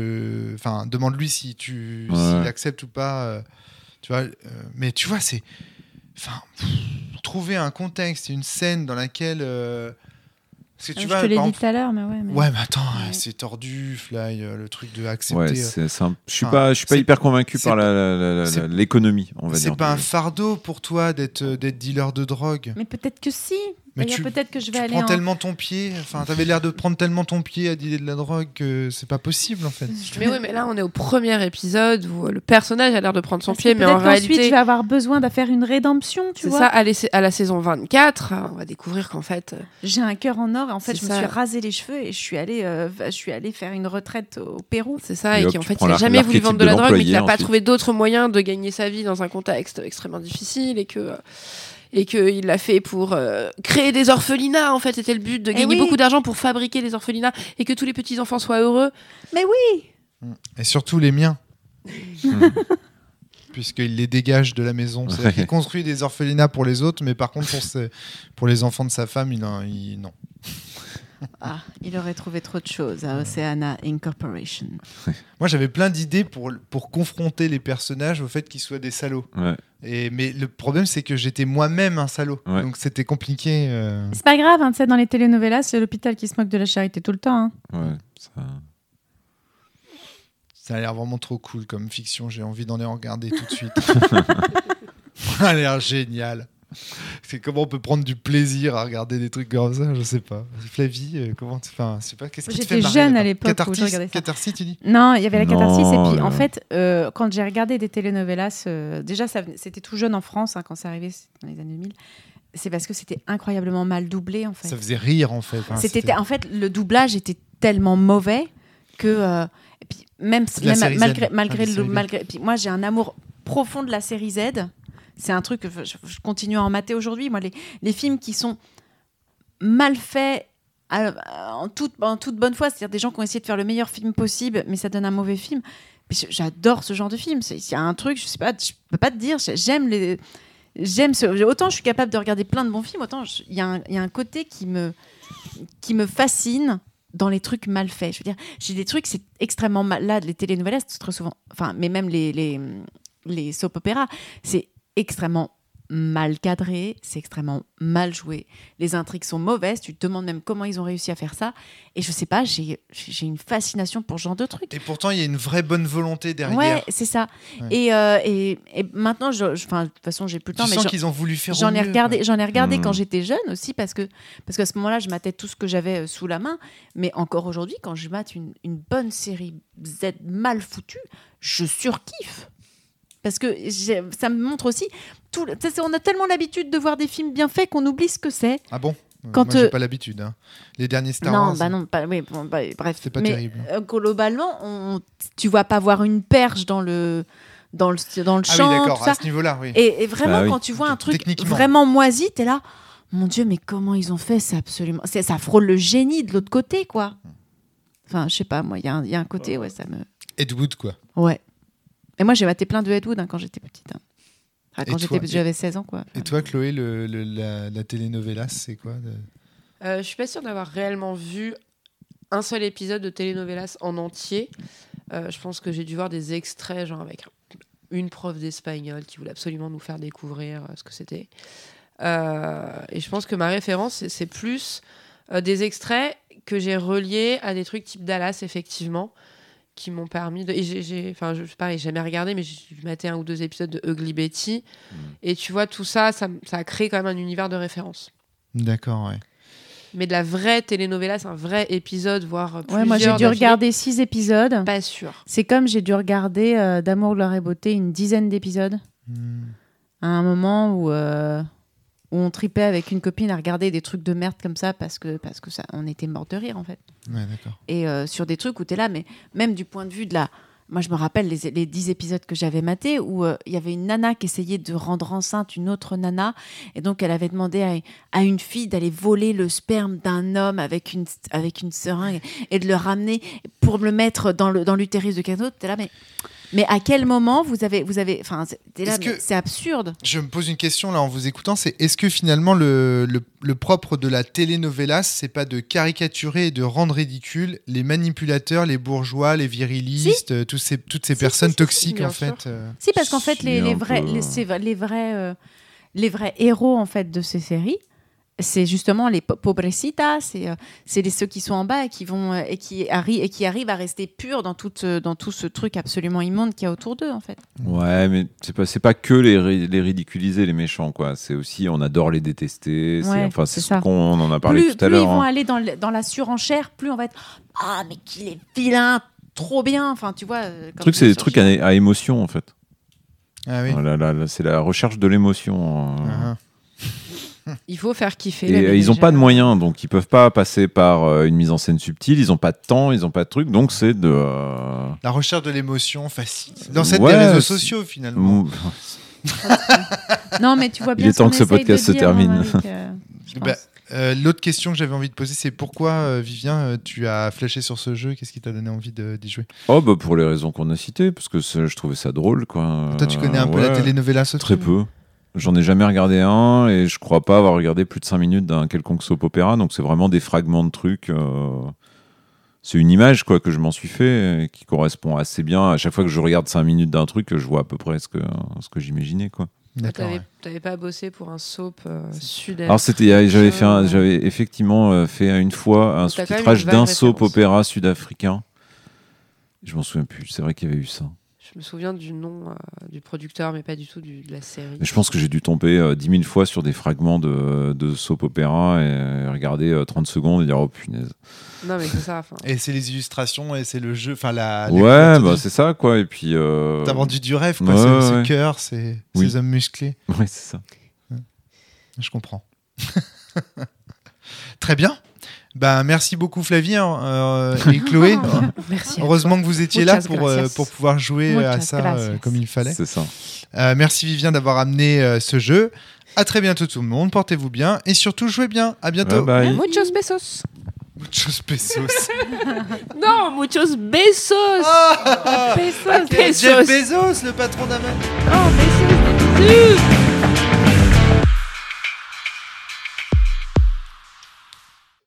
si s'il accepte ou pas. Tu vois, mais tu vois, c'est. Trouver un contexte et une scène dans laquelle. Parce que je te l'ai dit tout à l'heure, mais ouais. Ouais, mais attends, c'est tordu, Fly, le truc de accepter. Ouais, je suis pas hyper convaincu par l'économie, on va dire. C'est pas un fardeau pour toi d'être dealer de drogue. Mais peut-être que si. Mais peut-être que je vais tu aller. prends tellement ton pied. Enfin, t'avais l'air de prendre tellement ton pied à dealer de la drogue que c'est pas possible en fait. Mais oui, mais là on est au premier épisode où le personnage a l'air de prendre son pied, mais en réalité. Ensuite, je vais avoir besoin de faire une rédemption, tu vois. C'est ça. À la saison 24, on va découvrir qu'en fait. J'ai un cœur en or. En fait, je me ça. suis rasé les cheveux et je suis allée faire une retraite au Pérou. C'est ça, et hop, qu'en tu fait, prends il n'a jamais voulu vendre de la drogue, mais qu'il n'a pas ensuite. trouvé d'autres moyens de gagner sa vie dans un contexte extrêmement difficile et qu'il l'a fait pour créer des orphelinats. En fait, c'était le but de gagner beaucoup d'argent pour fabriquer des orphelinats et que tous les petits enfants soient heureux. Mais oui. Et surtout les miens. Puisqu'il les dégage de la maison. Il construit des orphelinats pour les autres, mais par contre, pour les enfants de sa femme, non. Ah, il aurait trouvé trop de choses à Oceana Incorporation. Moi, j'avais plein d'idées pour confronter les personnages au fait qu'ils soient des salauds. Ouais. Mais le problème, c'est que j'étais moi-même un salaud. Ouais. Donc, c'était compliqué. C'est pas grave, hein, tu sais, dans les telenovelas, c'est l'hôpital qui se moque de la charité tout le temps. Hein. Ouais, ça a l'air vraiment trop cool comme fiction. J'ai envie d'en les regarder tout de suite. Ça a l'air génial. C'est comment on peut prendre du plaisir à regarder des trucs comme ça, je sais pas. Flavie, comment tu fais, je sais pas, qu'est-ce qui te fait marrer? J'étais jeune à l'époque où je regardais ça. Catharsis, tu dis? Non, il y avait la catharsis et puis en fait, quand j'ai regardé des telenovelas, déjà c'était tout jeune en France quand c'est arrivé dans les années 2000. C'est parce que c'était incroyablement mal doublé en fait. Ça faisait rire en fait. En fait, le doublage était tellement mauvais que et puis malgré puis moi j'ai un amour profond de la série Z. C'est un truc que je continue à en mater aujourd'hui. Moi, les films qui sont mal faits en toute bonne foi, c'est-à-dire des gens qui ont essayé de faire le meilleur film possible, mais ça donne un mauvais film. J'adore ce genre de film. Il y a un truc, je sais pas, je peux pas te dire. Autant je suis capable de regarder plein de bons films, autant il y a un côté qui me fascine dans les trucs mal faits. Je veux dire, j'ai des trucs, c'est extrêmement mal. Là, les telenovelas, c'est très souvent, mais même les soap opéras, c'est extrêmement mal cadré, c'est extrêmement mal joué. Les intrigues sont mauvaises, tu te demandes même comment ils ont réussi à faire ça. Et je sais pas, j'ai une fascination pour ce genre de trucs. Et pourtant, il y a une vraie bonne volonté derrière. Ouais, c'est ça. Ouais. Et maintenant, de toute façon, j'ai plus le temps. Tu sens qu'ils ont voulu faire J'en ai regardé quand j'étais jeune aussi, parce qu'à ce moment-là, je matais tout ce que j'avais sous la main. Mais encore aujourd'hui, quand je mate une bonne série Z mal foutue, je surkiffe. Parce que ça me montre aussi on a tellement l'habitude de voir des films bien faits qu'on oublie ce que c'est. Ah bon? Moi, j'ai pas l'habitude. Hein. Les derniers Star Wars. Bref. C'est pas terrible. Globalement, tu vas pas voir une perche dans le champ. Ah oui, d'accord, à ce niveau-là, oui. Et vraiment, quand tu vois un truc vraiment moisi, t'es là, mon Dieu, mais comment ils ont fait? C'est absolument... Ça frôle le génie de l'autre côté, quoi. Enfin, je sais pas, moi, il y a un côté, ouais, ça me... Ed Wood, quoi. Ouais. Et moi, j'ai maté plein de Ed Wood quand j'étais petite. J'avais 16 ans, quoi. Et toi, Chloé, la telenovela, c'est quoi Je suis pas sûre d'avoir réellement vu un seul épisode de telenovelas en entier. Je pense que j'ai dû voir des extraits, genre avec une prof d'espagnol qui voulait absolument nous faire découvrir ce que c'était. Et je pense que ma référence, c'est plus des extraits que j'ai reliés à des trucs type Dallas, effectivement, qui m'ont permis de... Et j'ai jamais regardé, mais j'ai maté 1 ou 2 épisodes de Ugly Betty. Et tu vois, tout ça, ça a créé quand même un univers de référence. D'accord, ouais. Mais de la vraie telenovela, c'est un vrai épisode, voire plusieurs. Ouais, moi j'ai dû regarder 6 épisodes. Pas sûr. C'est comme j'ai dû regarder d'Amour, gloire et beauté une dizaine d'épisodes. À un moment où on tripait avec une copine à regarder des trucs de merde comme ça parce que ça, on était mort de rire en fait. Ouais, d'accord. Et sur des trucs où t'es là, mais même du point de vue de la... Moi, je me rappelle les 10 épisodes que j'avais matés où il y avait une nana qui essayait de rendre enceinte une autre nana. Et donc, elle avait demandé à une fille d'aller voler le sperme d'un homme avec une seringue et de le ramener pour le mettre dans l'utérus de quelqu'un d'autre. T'es là, mais à quel moment vous avez enfin, t'es là, c'est absurde. Je me pose une question là en vous écoutant, c'est est-ce que finalement le propre de la telenovela, c'est pas de caricaturer et de rendre ridicule les manipulateurs, les bourgeois, les virilistes, toutes ces personnes toxiques en fait. Si, parce qu'en fait les vrais héros en fait de ces séries, c'est justement les pobrecitas, c'est ceux qui sont en bas et qui arrivent à rester purs dans tout ce truc absolument immonde qu'il y a autour d'eux en fait. Ouais, mais c'est pas que les ridiculiser les méchants quoi. C'est aussi on adore les détester. Ouais, c'est ce qu'on en a parlé tout à l'heure. Plus ils vont aller dans la surenchère, plus on va être mais qu'il est vilain, trop bien. Enfin tu vois. Le truc c'est des trucs à émotion en fait. Ah oui. Là, c'est la recherche de l'émotion. Il faut faire kiffer. Et ils n'ont pas de moyens, donc ils peuvent pas passer par une mise en scène subtile. Ils n'ont pas de temps, ils n'ont pas de truc, donc c'est de la recherche de l'émotion facile. Dans cette des réseaux sociaux finalement. Non, mais tu vois bien. Il est temps que ce podcast se termine. L'autre question que j'avais envie de poser, c'est pourquoi, Vivien, tu as flashé sur ce jeu ? Qu'est-ce qui t'a donné envie d'y jouer ? Pour les raisons qu'on a citées, parce que je trouvais ça drôle, quoi. Toi, tu connais un peu la telenovela ce Très peu. J'en ai jamais regardé un et je crois pas avoir regardé plus de 5 minutes d'un quelconque soap opéra, donc c'est vraiment des fragments de trucs. C'est une image quoi, que je m'en suis fait et qui correspond assez bien. À chaque fois que je regarde 5 minutes d'un truc, je vois à peu près ce que j'imaginais, quoi. T'avais pas bossé pour un soap sud-est. Alors j'avais effectivement fait une fois un sous-titrage d'un soap opéra sud-africain. Je m'en souviens plus, c'est vrai qu'il y avait eu ça. Je me souviens du nom du producteur, mais pas du tout de la série. Je pense que j'ai dû tomber 10 000 fois sur des fragments de soap opéra et regarder 30 secondes et dire oh punaise. Non, mais c'est ça. Et c'est les illustrations et c'est le jeu. C'est ça quoi. Et puis. T'as vendu du rêve quoi. Ce cœur, ces hommes musclés. Ouais, c'est ça. Je comprends. Très bien. Merci beaucoup Flavien et Chloé. Merci. Heureusement que vous étiez là pour pouvoir jouer à ça comme il fallait. C'est ça. Merci Vivien d'avoir amené ce jeu. À très bientôt tout le monde. Portez-vous bien et surtout jouez bien. À bientôt. Bye bye. Muchos besos. Muchos besos. Non, muchos besos. Jeff Bezos, le patron d'Amazon. Oh, besos, des bisous.